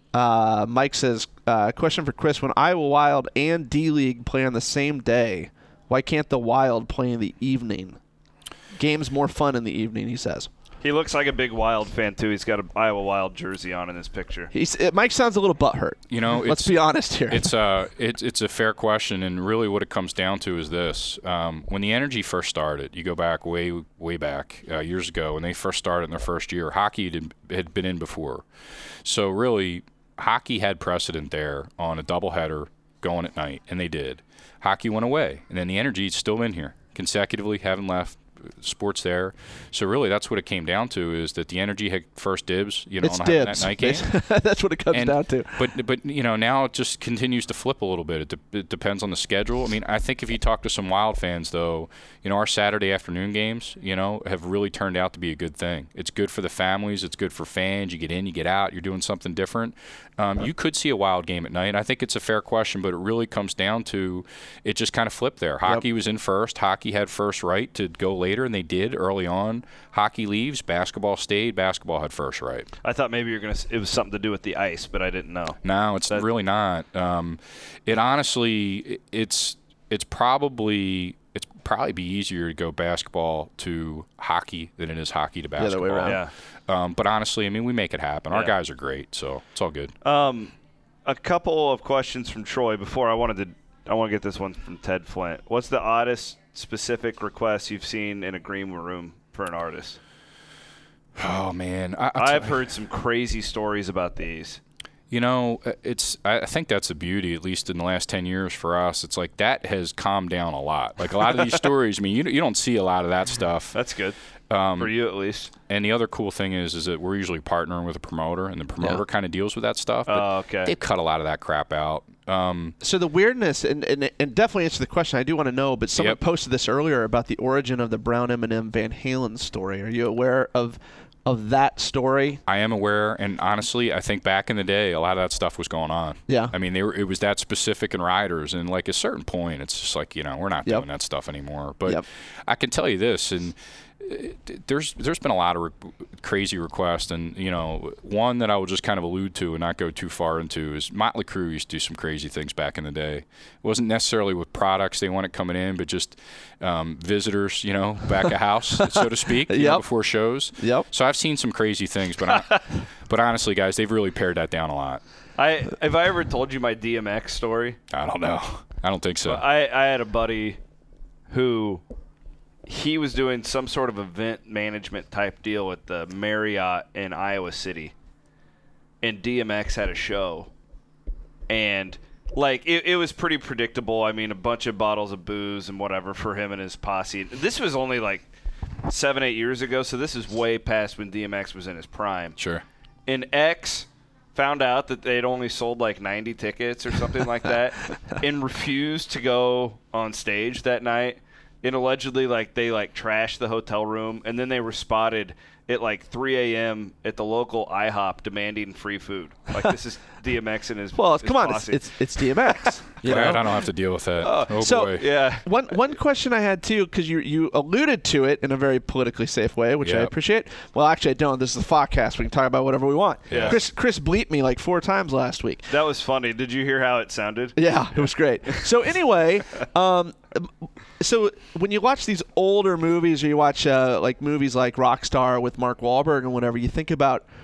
uh, Mike says, uh, question for Chris: when Iowa Wild and D League play on the same day, why can't the Wild play in the evening? Game's more fun in the evening, he says. He looks like a big Wild fan, too. He's got an Iowa Wild jersey on in this picture. He's, it, Mike sounds a little butthurt. You know, let's be honest here. It's uh, it's it's a fair question, and really what it comes down to is this: um, when the Energy first started, you go back way way back uh, years ago when they first started in their first year, hockey had, had been in before, so really hockey had precedent there on a doubleheader going at night, and they did. Hockey went away, and then the Energy's still been here consecutively, haven't left. Sports there, so really that's what it came down to is that the Energy had first dibs, you know, it's on dibs. that night game. That's what it comes and, down to. But but you know now it just continues to flip a little bit. It, de- it depends on the schedule. I mean, I think if you talk to some Wild fans though, you know, our Saturday afternoon games, you know, have really turned out to be a good thing. It's good for the families. It's good for fans. You get in, you get out. You're doing something different. Um, you could see a Wild game at night. I think it's a fair question, but it really comes down to it just kind of flipped there. Hockey yep. was in first. Hockey had first right to go later, and they did early on. Hockey leaves. Basketball stayed. Basketball had first right. I thought maybe you were gonna. It was something to do with the ice, but I didn't know. No, it's that, really not. Um, it honestly, it's it's probably it's probably be easier to go basketball to hockey than it is hockey to basketball. The other way around. Yeah. Um, but honestly, I mean, we make it happen. Our yeah. guys are great, so it's all good. Um, a couple of questions from Troy before I wanted to. I want to get this one from Ted Flint. What's the oddest specific request you've seen in a green room for an artist? Oh man, I, I've heard some crazy stories about these. You know, it's. I think that's the beauty, at least in the last ten years for us. It's like that has calmed down a lot. Like a lot of these stories. I mean, you you don't see a lot of that stuff. That's good. Um, for you at least. And the other cool thing is, is that we're usually partnering with a promoter, and the promoter yeah. kind of deals with that stuff. But oh, okay. They've cut a lot of that crap out. Um, so the weirdness, and, and and definitely answer the question. I do want to know, but someone yep. posted this earlier about the origin of the Brown M and M Van Halen story. Are you aware of of that story? I am aware, and honestly, I think back in the day, a lot of that stuff was going on. Yeah. I mean, they were, it was that specific in riders, and like a certain point, it's just like, you know, we're not yep. doing that stuff anymore. But yep. I can tell you this, and there's there's been a lot of re- crazy requests, and you know, one that I will just kind of allude to and not go too far into is Motley Crue used to do some crazy things back in the day. It wasn't necessarily with products they wanted coming in, but just um, visitors, you know, back of house, so to speak, you yep. know, before shows. Yep. So I've seen some crazy things, but I, but honestly, guys, they've really pared that down a lot. I have I ever told you my D M X story? I don't know. I don't think so. Well, I I had a buddy who. He was doing some sort of event management type deal with the Marriott in Iowa City, and D M X had a show, and like it, it was pretty predictable. I mean, a bunch of bottles of booze and whatever for him and his posse. This was only like seven, eight years ago, so this is way past when D M X was in his prime. Sure. And X found out that they'd only sold like ninety tickets or something like that, and refused to go on stage that night. And allegedly, like, they, like, trashed the hotel room, and then they were spotted at, like, three a.m. at the local IHOP demanding free food. Like, this is D M X and his Well, his come on, posse. it's, it's it's D M X. You Glad know? I don't have to deal with that. Uh, oh, so, boy. Yeah. One one question I had, too, because you, you alluded to it in a very politically safe way, which yep. I appreciate. Well, actually, I don't. This is the Fawcast. We can talk about whatever we want. Yeah. Chris Chris bleeped me like four times last week. That was funny. Did you hear how it sounded? Yeah, it was great. So anyway, um, so when you watch these older movies, or you watch uh, like movies like Rockstar with Mark Wahlberg and whatever, you think about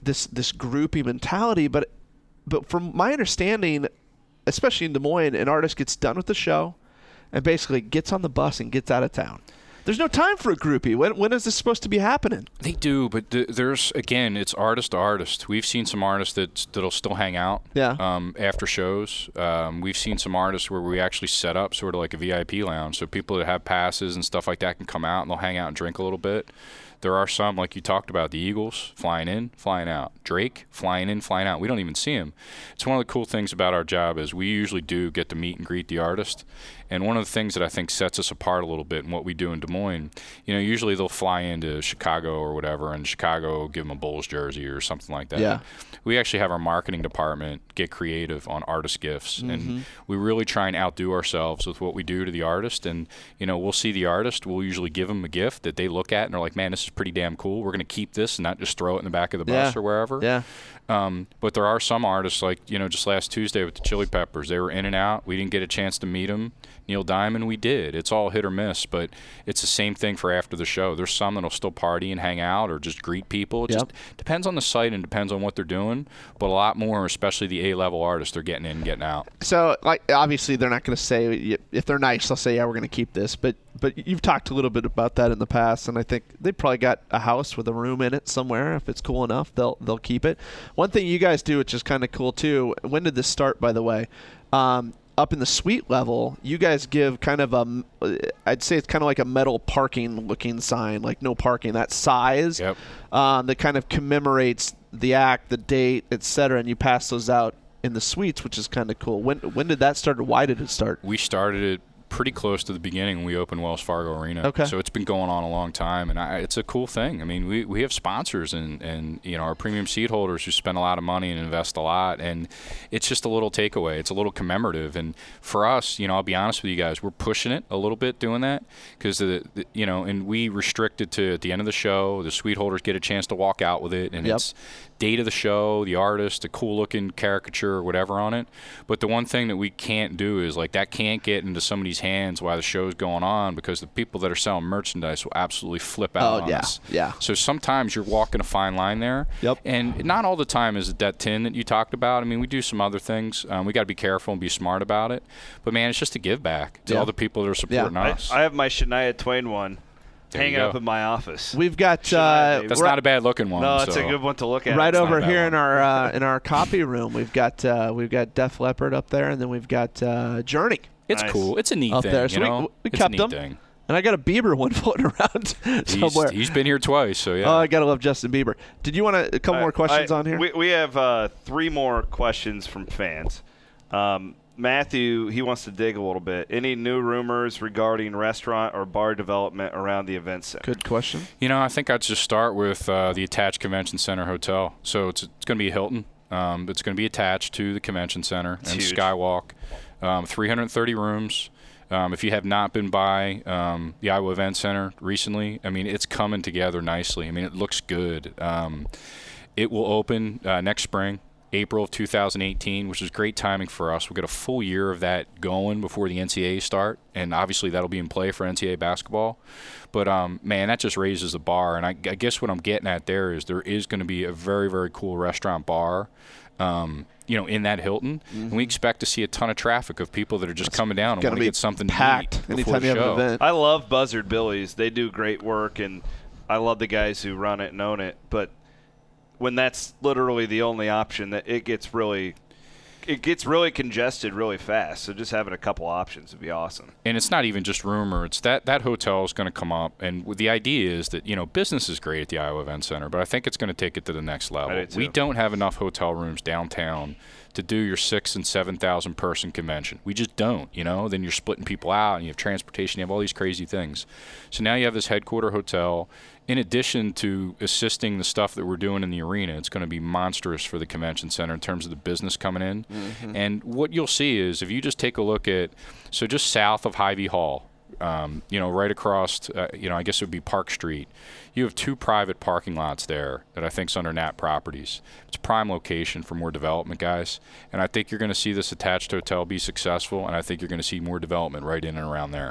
this this groupie mentality. But but from my understanding, especially in Des Moines, an artist gets done with the show and basically gets on the bus and gets out of town. There's no time for a groupie. When when is this supposed to be happening? They do, but th- there's, again, it's artist to artist. We've seen some artists that, that'll still hang out Yeah. um, after shows. Um, we've seen some artists where we actually set up sort of like a V I P lounge, so people that have passes and stuff like that can come out and they'll hang out and drink a little bit. There are some, like you talked about, the Eagles flying in, flying out. Drake flying in, flying out. We don't even see him. It's one of the cool things about our job is we usually do get to meet and greet the artist. And one of the things that I think sets us apart a little bit in what we do in Des Moines, you know, usually they'll fly into Chicago or whatever, and Chicago will give them a Bulls jersey or something like that. Yeah. We actually have our marketing department get creative on artist gifts, mm-hmm. and we really try and outdo ourselves with what we do to the artist. And, you know, we'll see the artist, we'll usually give them a gift that they look at and they're like, man, this is pretty damn cool. We're going to keep this and not just throw it in the back of the bus yeah. or wherever. Yeah. Um, but there are some artists, like, you know, just last Tuesday with the Chili Peppers, they were in and out. We didn't get a chance to meet them. Neil Diamond, we did. It's all hit or miss, but it's the same thing for after the show. There's some that'll still party and hang out or just greet people. It Yep. just depends on the site and depends on what they're doing, but a lot more, especially the A-level artists, they're getting in and getting out. So, like, obviously they're not going to say, if they're nice, they'll say, yeah, we're going to keep this. But but you've talked a little bit about that in the past, and I think they probably got a house with a room in it somewhere. If it's cool enough, they'll they'll keep it. One thing you guys do, which is kind of cool too, when did this start, by the way? Um, up in the suite level, you guys give kind of a, I'd say it's kind of like a metal parking looking sign, like no parking, that size, Yep. um, that kind of commemorates the act, the date, et cetera, and you pass those out in the suites, which is kind of cool. When when did that start, or why did it start? We started it pretty close to the beginning when we opened Wells Fargo Arena. Okay. So it's been going on a long time, and I, it's a cool thing. I mean, we, we have sponsors and, and, you know, our premium seat holders who spend a lot of money and invest a lot, and it's just a little takeaway. It's a little commemorative. And for us, you know, I'll be honest with you guys, we're pushing it a little bit doing that because, the, the, you know, and we restrict it to at the end of the show, the suite holders get a chance to walk out with it, and Yep. it's date of the show, the artist, a cool-looking caricature or whatever on it. But the one thing that we can't do is, like, that can't get into somebody's hands while the show's going on because the people that are selling merchandise will absolutely flip out Oh, on yeah, us. yeah. So sometimes you're walking a fine line there. Yep. And not all the time is it that tin that you talked about. I mean, we do some other things. Um, we got to be careful and be smart about it. But, man, it's just a give back to Yeah. all the people that are supporting I, us. I have my Shania Twain one There you hanging go. up in my office. We've got Shania, uh, baby. That's right, not a bad looking one. no, it's so. a good one to look at. right It's not over a bad here one. in our uh, in our copy room. We've got uh, we've got Def Leppard up there, and then we've got uh, Journey It's Nice. cool. It's a neat up thing. there. So you we, know? we It's a kept neat them. thing. And I got a Bieber one floating around He's, somewhere. he's been here twice, so yeah. Oh, I gotta love Justin Bieber. Did you want a, a couple I- more questions I- on here? We, we have uh, three more questions from fans. Um, Matthew, he wants to dig a little bit. Any new rumors regarding restaurant or bar development around the event center? Good question. You know, I think I'd just start with uh, the attached convention center hotel. So it's it's going to be a Hilton. Um, it's going to be attached to the convention center and huge. Skywalk. Um, three hundred thirty rooms. Um, if you have not been by um, the Iowa Event Center recently, I mean, it's coming together nicely. I mean, it looks good. Um, it will open uh, next spring, April of two thousand eighteen, which is great timing for us. We'll get a full year of that going before the N C double A start, and obviously that'll be in play for N C double A basketball. But, um, man, that just raises the bar, and I, I guess what I'm getting at there is there is going to be a very, very cool restaurant bar um, you know, in that Hilton, mm-hmm. and we expect to see a ton of traffic of people that are just coming down and want to get something packed to eat anytime before you the have show. an event. I love Buzzard Billy's. They do great work, and I love the guys who run it and own it. But when that's literally the only option, that it gets really it gets really congested really fast. So just having a couple options would be awesome. And it's not even just rumor. It's that that hotel is going to come up, and the idea is that, you know, business is great at the Iowa Event Center, but I think it's going to take it to the next level. I do too. We don't have enough hotel rooms downtown to do your six and seven thousand person convention. We just don't. You know, then you're splitting people out, and you have transportation, you have all these crazy things. So now you have this headquarter hotel. In addition to assisting the stuff that we're doing in the arena, it's going to be monstrous for the convention center in terms of the business coming in. Mm-hmm. And what you'll see is if you just take a look at, so just south of Hy-Vee Hall, um, you know, right across, uh, you know, I guess it would be Park Street, you have two private parking lots there that I think is under N A T Properties. It's a prime location for more development, guys. And I think you're going to see this attached hotel be successful, and I think you're going to see more development right in and around there.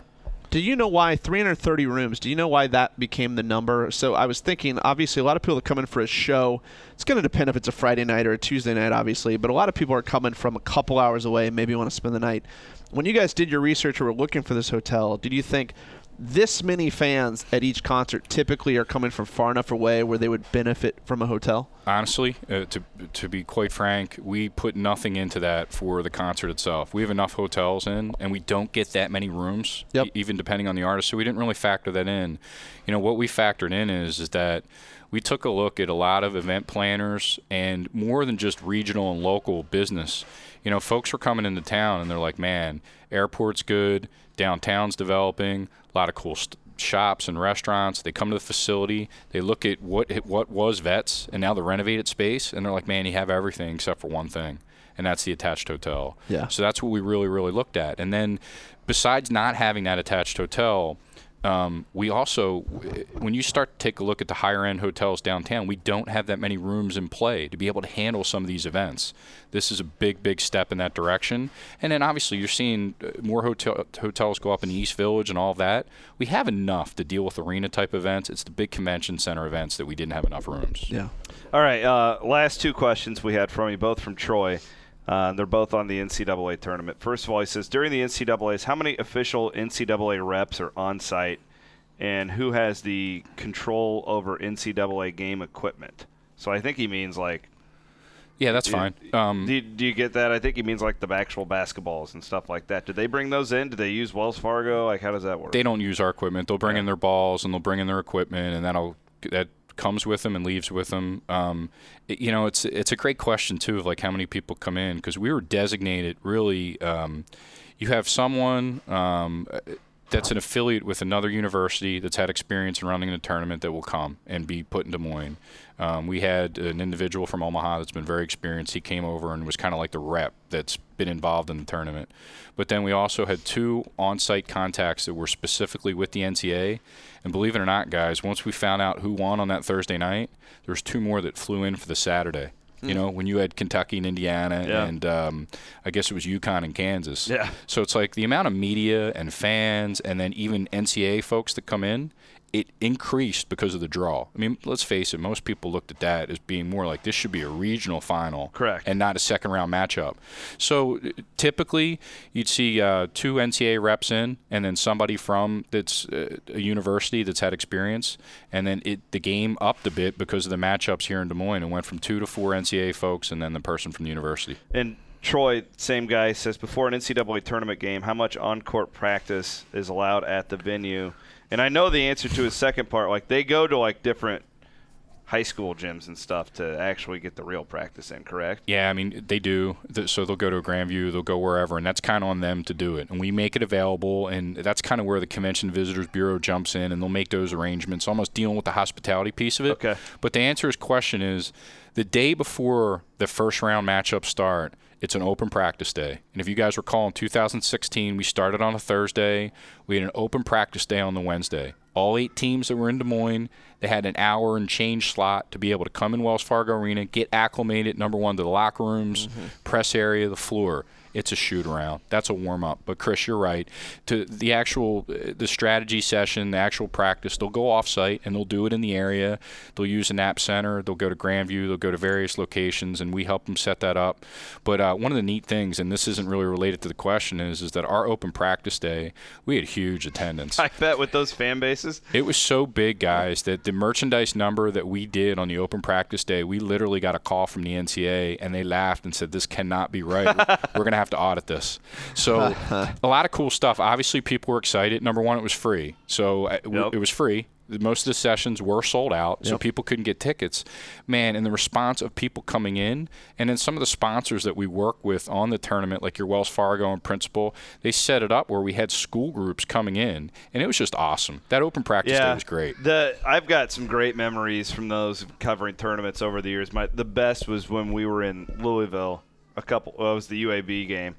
Do you know why three hundred thirty rooms? Do you know why that became the number? So I was thinking, obviously, a lot of people that come in for a show. It's going to depend if it's a Friday night or a Tuesday night, obviously. But a lot of people are coming from a couple hours away, maybe want to spend the night. When you guys did your research or were looking for this hotel, did you think this many fans at each concert typically are coming from far enough away where they would benefit from a hotel? Honestly, uh, to to be quite frank, we put nothing into that for the concert itself. We have enough hotels in, and we don't get that many rooms, yep. e- even depending on the artist, so we didn't really factor that in. You know, what we factored in is, is that we took a look at a lot of event planners and more than just regional and local business. You know, folks were coming into town, and they're like, man, airport's good, downtown's developing, a lot of cool st- shops and restaurants. They come to the facility, they look at what what was Vets and now the renovated space, and they're like, man, you have everything except for one thing, and that's the attached hotel. Yeah. So that's what we really, really looked at. And then besides not having that attached hotel, Um, we also, when you start to take a look at the higher-end hotels downtown, we don't have that many rooms in play to be able to handle some of these events. This is a big, big step in that direction. And then obviously you're seeing more hotel, hotels go up in the East Village and all of that. We have enough to deal with arena-type events. It's the big convention center events that we didn't have enough rooms. Yeah. All right, uh, last two questions we had from you, both from Troy. Uh, they're both on the N C double A tournament. First of all, he says, during the N C double A's, how many official N C double A reps are on site, and who has the control over N C double A game equipment? So I think he means like Yeah, that's do, fine. Um, do, do you get that? I think he means like the actual basketballs and stuff like that. Do they bring those in? Do they use Wells Fargo? Like, how does that work? They don't use our equipment. They'll bring yeah. in their balls, and they'll bring in their equipment, and that'll that comes with them and leaves with them. Um, it, you know, it's it's a great question too of like how many people come in, because we were designated really. Um, you have someone um, that's an affiliate with another university that's had experience in running a tournament that will come and be put in Des Moines. Um, we had an individual from Omaha that's been very experienced. He came over and was kind of like the rep that's been involved in the tournament. But then we also had two on-site contacts that were specifically with the N C A A. And believe it or not, guys, once we found out who won on that Thursday night, there was two more that flew in for the Saturday. Mm. You know, when you had Kentucky and Indiana yeah. and um, I guess it was UConn and Kansas. Yeah. So it's like the amount of media and fans and then even N C A A folks that come in, it increased because of the draw. I mean, let's face it, most people looked at that as being more like this should be a regional final. Correct. And not a second-round matchup. So typically you'd see uh, two N C A A reps in and then somebody from that's uh, a university that's had experience, and then it the game upped a bit because of the matchups here in Des Moines and went from two to four N C A A folks and then the person from the university. And Troy, same guy, says before an N C double A tournament game, how much on-court practice is allowed at the venue? And I know the answer to his second part. Like, they go to, like, different high school gyms and stuff to actually get the real practice in, correct? Yeah, I mean, they do. So they'll go to a Grandview, they'll go wherever, and that's kind of on them to do it. And we make it available, and that's kind of where the Convention Visitors Bureau jumps in, and they'll make those arrangements, almost dealing with the hospitality piece of it. Okay. But to answer his question is, the day before the first-round matchups start, it's an open practice day. And if you guys recall, in two thousand sixteen, we started on a Thursday. We had an open practice day on the Wednesday. All eight teams that were in Des Moines, they had an hour and change slot to be able to come in Wells Fargo Arena, get acclimated, number one, to the locker rooms, mm-hmm. press area, the floor. It's a shoot-around. That's a warm-up. But, Chris, you're right. To the actual the strategy session, the actual practice, they'll go off-site, and they'll do it in the area. They'll use an app center. They'll go to Grandview. They'll go to various locations, and we help them set that up. But uh, one of the neat things, and this isn't really related to the question, is, is that our open practice day, we had huge attendance. I bet with those fan bases. It was so big, guys, that the merchandise number that we did on the open practice day, we literally got a call from the N C A A, and they laughed and said, this cannot be right. We're going to have to audit this. So a lot of cool stuff. Obviously, people were excited. Number one, it was free. So it, yep. it was free. Most of the sessions were sold out, so yep. people couldn't get tickets. Man, and the response of people coming in, and then some of the sponsors that we work with on the tournament, like your Wells Fargo and Principal, they set it up where we had school groups coming in, and it was just awesome. That open practice yeah, day was great. The I've got some great memories from those covering tournaments over the years. My the best was when we were in Louisville. A couple. Well, it was the U A B game.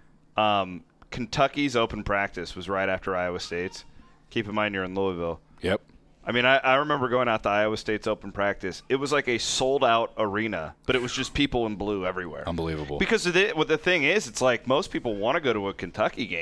Um, Kentucky's open practice was right after Iowa State's. Keep in mind you're in Louisville. Yep. I mean, I, I remember going out to Iowa State's open practice. It was like a sold-out arena, but it was just people in blue everywhere. Unbelievable. Because the, what the thing is, it's like most people want to go to a Kentucky game.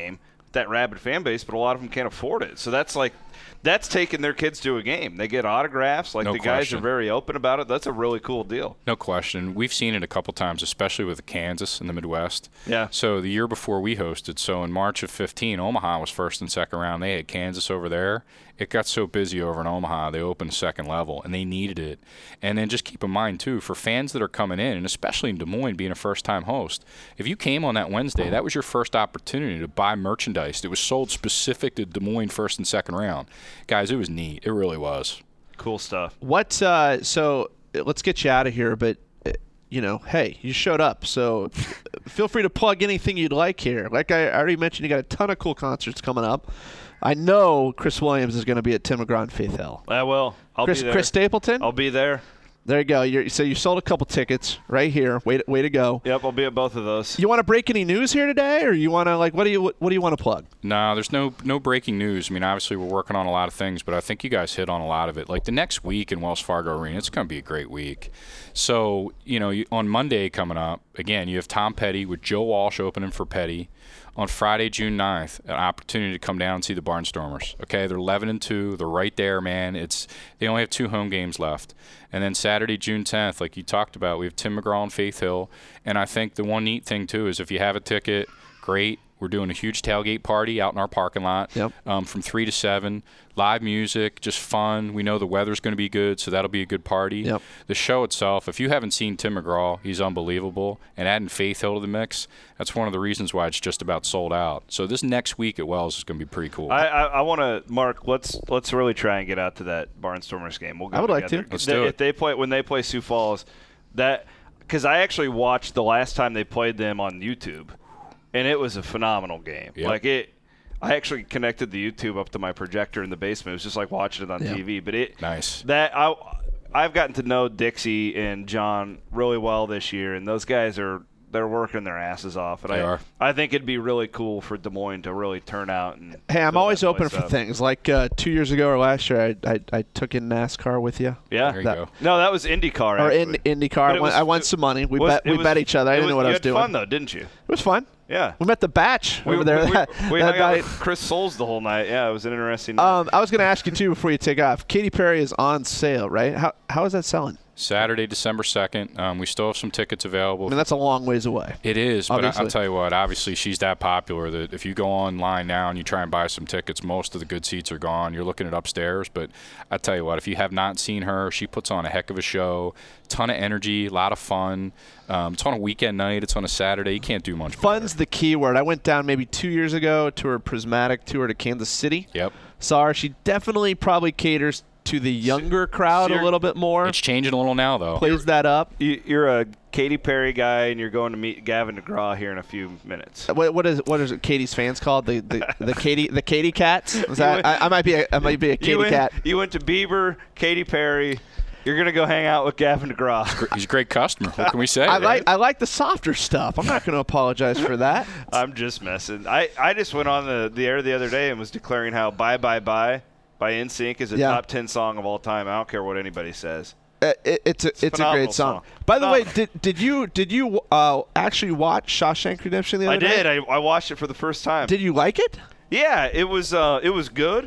that rabid fan base, but a lot of them can't afford it. So that's like that's taking their kids to a game. They get autographs. Like No the guys question. are very open about it. That's a really cool deal. No question. We've seen it a couple times, especially with Kansas in the Midwest. Yeah. So the year before we hosted, so in March of fifteen, Omaha was first and second round. They had Kansas over there. It got so busy over in Omaha, they opened second level, and they needed it. And then just keep in mind, too, for fans that are coming in, and especially in Des Moines being a first-time host, if you came on that Wednesday, that was your first opportunity to buy merchandise that was sold specific to Des Moines first and second round. Guys, it was neat. It really was. Cool stuff. What? Uh, so let's get you out of here, but uh, you know, hey, you showed up, so feel free to plug anything you'd like here. Like I already mentioned, you got a ton of cool concerts coming up. I know Chris Williams is going to be at Tim McGraw and Faith Hill. I will. I'll Chris, be there. Chris Stapleton. I'll be there. There you go. You're, so you sold a couple tickets right here. Way to, way to go. Yep, I'll be at both of those. You want to break any news here today, or you want to like what do you what do you want to plug? No, there's no no breaking news. I mean, obviously we're working on a lot of things, but I think you guys hit on a lot of it. Like the next week in Wells Fargo Arena, it's going to be a great week. So, you know, you, on Monday coming up, again, you have Tom Petty with Joe Walsh opening for Petty. On Friday, June ninth, an opportunity to come down and see the Barnstormers. Okay, they're eleven and two. They're right there, man. It's they only have two home games left. And then Saturday, June tenth, like you talked about, we have Tim McGraw and Faith Hill. And I think the one neat thing too is if you have a ticket, great. We're doing a huge tailgate party out in our parking lot Yep. um, from three to seven. Live music, just fun. We know the weather's going to be good, so that'll be a good party. Yep. The show itself, if you haven't seen Tim McGraw, he's unbelievable. And adding Faith Hill to the mix, that's one of the reasons why it's just about sold out. So this next week at Wells is going to be pretty cool. I, I, I want to, Mark. Let's let's really try and get out to that Barnstormers game. We'll go I would like together. to. Let's They- do it. If they play when they play Sioux Falls, that because I actually watched the last time they played them on YouTube, and it was a phenomenal game. Yep. Like it, I actually connected the YouTube up to my projector in the basement. It was just like watching it on Yeah. T V. But it Nice. that I I've gotten to know Dixie and John really well this year, and those guys are. They're working their asses off, and They I, are. I think it'd be really cool for Des Moines to really turn out. And Hey, I'm fill always that open place for up. things. Like uh, two years ago or last year, I, I I took in NASCAR with you. Yeah, There you That- go. no, that was IndyCar. Or in actually. IndyCar. But I it won, was- I won it some money. We was- bet it we was- bet each other. I it didn't know what you I was had doing. Fun though, didn't you? It was fun. Yeah. We met the batch We, over there. we, that, we, we that hung out night. with Chris Soules the whole night. Yeah, it was an interesting night. Um, I was going to ask you too before you take off. Katy Perry is on sale, right? How how is that selling? Saturday, December second. Um, we still have some tickets available. I mean, that's a long ways away. It is, but I, Obviously. I'll tell you what, obviously she's that popular that if you go online now and you try and buy some tickets, most of the good seats are gone. You're looking at upstairs, but I tell you what, if you have not seen her, she puts on a heck of a show, ton of energy, a lot of fun. Um, it's on a weekend night. It's on a Saturday. You can't do much Fun's better. the key word. I went down maybe two years ago to her Prismatic tour to Kansas City. Yep. Saw her. She definitely probably caters to the younger crowd so a you're- little bit more. It's changing a little now, though. Plays that up. you, you're a Katy Perry guy, and you're going to meet Gavin DeGraw here in a few minutes. What, what is what is it? Katie's fans called the the, the Katie the Katie Cats. Was that, I, I might be a, I might be a Katie you went, Cat. You went to Bieber, Katy Perry. You're gonna go hang out with Gavin DeGraw. He's a great customer. What can we say? I right? like I like the softer stuff. I'm not going to apologize for that. I'm just messing. I, I just went on the, the air the other day and was declaring how Bye Bye Bye by N Sync is a Yeah. top ten song of all time. I don't care what anybody says. Uh, it, it's a it's, a phenomenal great song. song. By the way, Phenomenal. did did you did you uh, actually watch Shawshank Redemption the other I day? did. I, I watched it for the first time. Did you like it? Yeah, it was uh, it was good.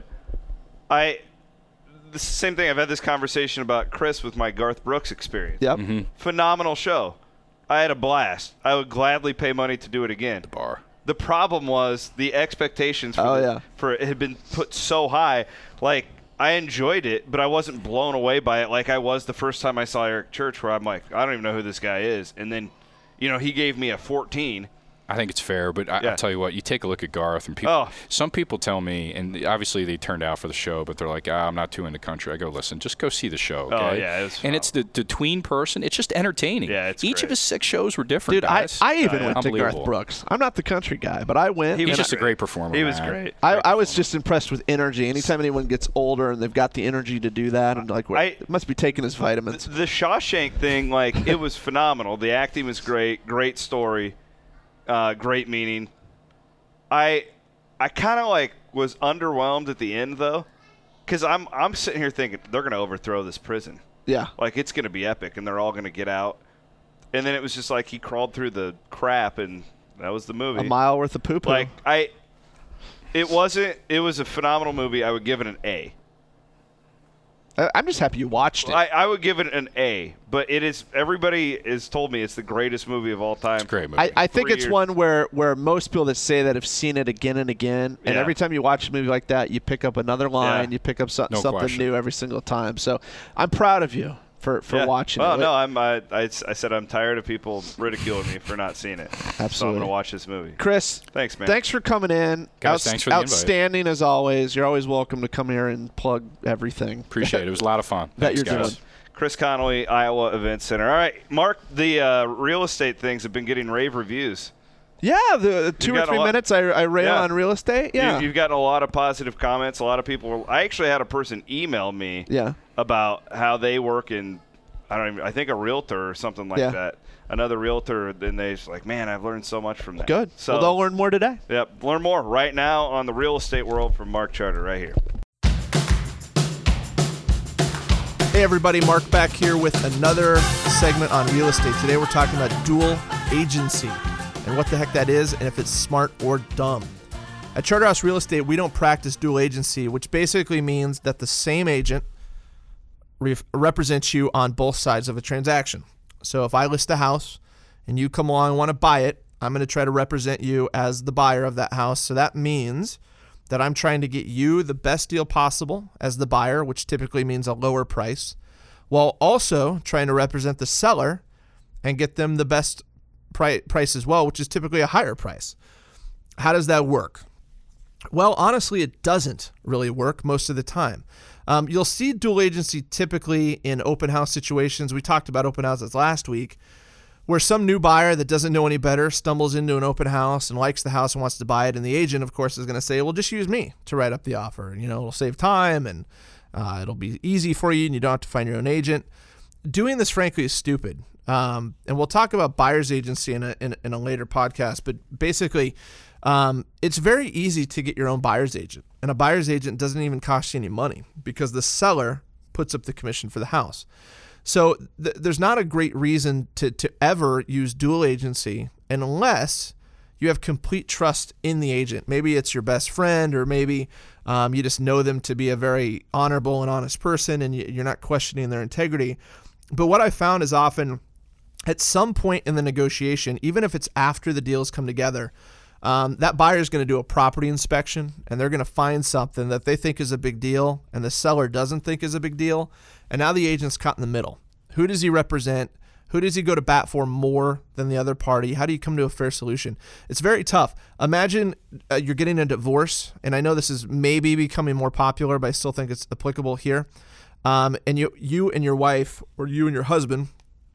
I the same thing. I've had this conversation about Chris with my Garth Brooks experience. Yep. Mm-hmm. Phenomenal show. I had a blast. I would gladly pay money to do it again. Bar. The problem was the expectations for, Oh, the- yeah. for it had been put so high. Like I enjoyed it, but I wasn't blown away by it like I was the first time I saw Eric Church, where I'm like, I don't even know who this guy is. And then, you know, he gave me a fourteen. I think it's fair, but I, Yeah. I'll tell you what, you take a look at Garth, and people. Oh. Some people tell me, and obviously they turned out for the show, but they're like, ah, I'm not too into country. I go, listen, just go see the show, okay? Oh, yeah, it was and it's the, the tween person. It's just entertaining. Yeah, it's Each great. of his six shows were different, Dude, I, guys. I even Oh, yeah. went to Garth Unbelievable. Brooks. I'm not the country guy, but I went. He and He's was just a great. great performer. He was man. great. I, Great I was performer. just impressed with energy. Anytime anyone gets older and they've got the energy to do that, and like, what, I- it must be taking his vitamins. The Shawshank thing, like, it was phenomenal. The acting was great. Great story. Uh, great meaning. I I kind of, like, was underwhelmed at the end, though, because I'm, I'm sitting here thinking they're going to overthrow this prison. Yeah. Like, it's going to be epic, and they're all going to get out. And then it was just like he crawled through the crap, and that was the movie. A mile worth of poo poo. Like, I It wasn't. It was a phenomenal movie. I would give it an A. I'm just happy you watched it. I, I would give it an A, but it is. Everybody has told me it's the greatest movie of all time. It's a great movie. I, I think Three it's years. one where, where most people that say that have seen it again and again, and Yeah. every time you watch a movie like that, you pick up another line, Yeah. you pick up so, No something question. new every single time. So I'm proud of you for, for Yeah. watching well, it. no, I'm. I, I, I said I'm tired of people ridiculing me for not seeing it. So I'm Absolutely. gonna watch this movie. Chris, Thanks, man. thanks for coming in. Guys, Outs- thanks for the invite. Outstanding as always. You're always welcome to come here and plug everything. Appreciate it. It was a lot of fun. That Thanks, you're guys. doing. Chris Connolly, Iowa Event Center. All right, Mark. The uh, real estate things have been getting rave reviews. Yeah, the two You've or got a three lot- minutes I, I rail Yeah. on real estate. Yeah. You, you've gotten a lot of positive comments. A lot of people. Were, I actually had a person email me. Yeah. About how they work in, I don't even. I think a realtor or something like Yeah. that. Another realtor. Then they're just like, man, I've learned so much from that. Good. So well, they'll learn more today. Yep. Learn more right now on the Real Estate World from Mark Charter right here. Hey everybody, Mark back here with another segment on real estate. Today we're talking about dual agency and what the heck that is and if it's smart or dumb. At Charterhouse Real Estate, we don't practice dual agency, which basically means that the same agent re- represents you on both sides of a transaction. So if I list a house and you come along and want to buy it, I'm going to try to represent you as the buyer of that house. So that means that I'm trying to get you the best deal possible as the buyer, which typically means a lower price, while also trying to represent the seller and get them the best pri- price as well, which is typically a higher price. How does that work? Well, honestly, it doesn't really work most of the time. Um, you'll see dual agency typically in open house situations. We talked about open houses last week, where some new buyer that doesn't know any better stumbles into an open house and likes the house and wants to buy it. And the agent, of course, is going to say, well, just use me to write up the offer. You know, it'll save time and uh, it'll be easy for you and you don't have to find your own agent. Doing this, frankly, is stupid. Um, and we'll talk about buyer's agency in a, in, in a later podcast. But basically, um, it's very easy to get your own buyer's agent. And a buyer's agent doesn't even cost you any money because the seller puts up the commission for the house. So th- there's not a great reason to, to ever use dual agency unless you have complete trust in the agent. Maybe it's your best friend, or maybe um, you just know them to be a very honorable and honest person and you, you're not questioning their integrity. But what I found is often at some point in the negotiation, even if it's after the deals come together, um, that buyer is going to do a property inspection and they're going to find something that they think is a big deal and the seller doesn't think is a big deal. And now the agent's caught in the middle. Who does he represent? Who does he go to bat for more than the other party? How do you come to a fair solution? It's very tough. Imagine uh, you're getting a divorce, and I know this is maybe becoming more popular, but I still think it's applicable here. Um, and you, you and your wife, or you and your husband,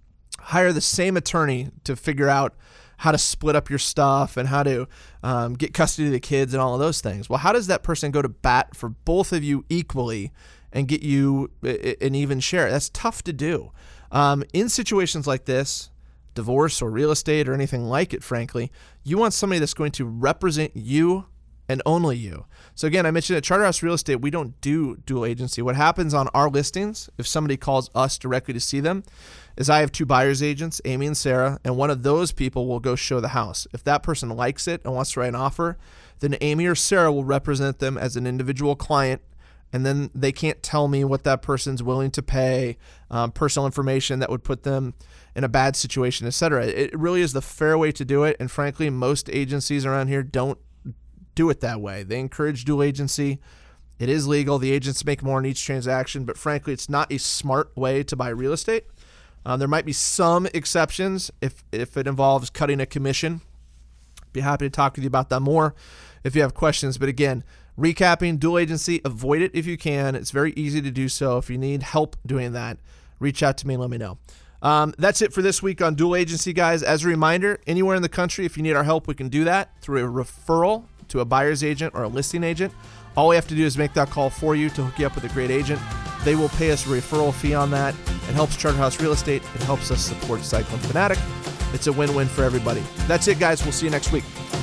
hire the same attorney to figure out how to split up your stuff and how to um, get custody of the kids and all of those things. Well, how does that person go to bat for both of you equally and get you an even share? That's tough to do. Um, in situations like this, divorce or real estate or anything like it, frankly, you want somebody that's going to represent you and only you. So again, I mentioned at Charterhouse Real Estate, we don't do dual agency. What happens on our listings, if somebody calls us directly to see them, is I have two buyer's agents, Amy and Sarah, and one of those people will go show the house. If that person likes it and wants to write an offer, then Amy or Sarah will represent them as an individual client, and then they can't tell me what that person's willing to pay, um, personal information that would put them in a bad situation, et cetera. It really is the fair way to do it, and frankly, most agencies around here don't do it that way. They encourage dual agency. It is legal. The agents make more in each transaction, but frankly, it's not a smart way to buy real estate. Uh, there might be some exceptions if, if it involves cutting a commission. Be happy to talk with you about that more if you have questions. But again, recapping, dual agency, avoid it if you can. It's very easy to do so. If you need help doing that, reach out to me and let me know. Um, that's it for this week on dual agency, guys. As a reminder, anywhere in the country, if you need our help, we can do that through a referral to a buyer's agent or a listing agent. All we have to do is make that call for you to hook you up with a great agent. They will pay us a referral fee on that. It helps Charterhouse Real Estate. It helps us support Cyclone Fanatic. It's a win-win for everybody. That's it, guys. We'll see you next week.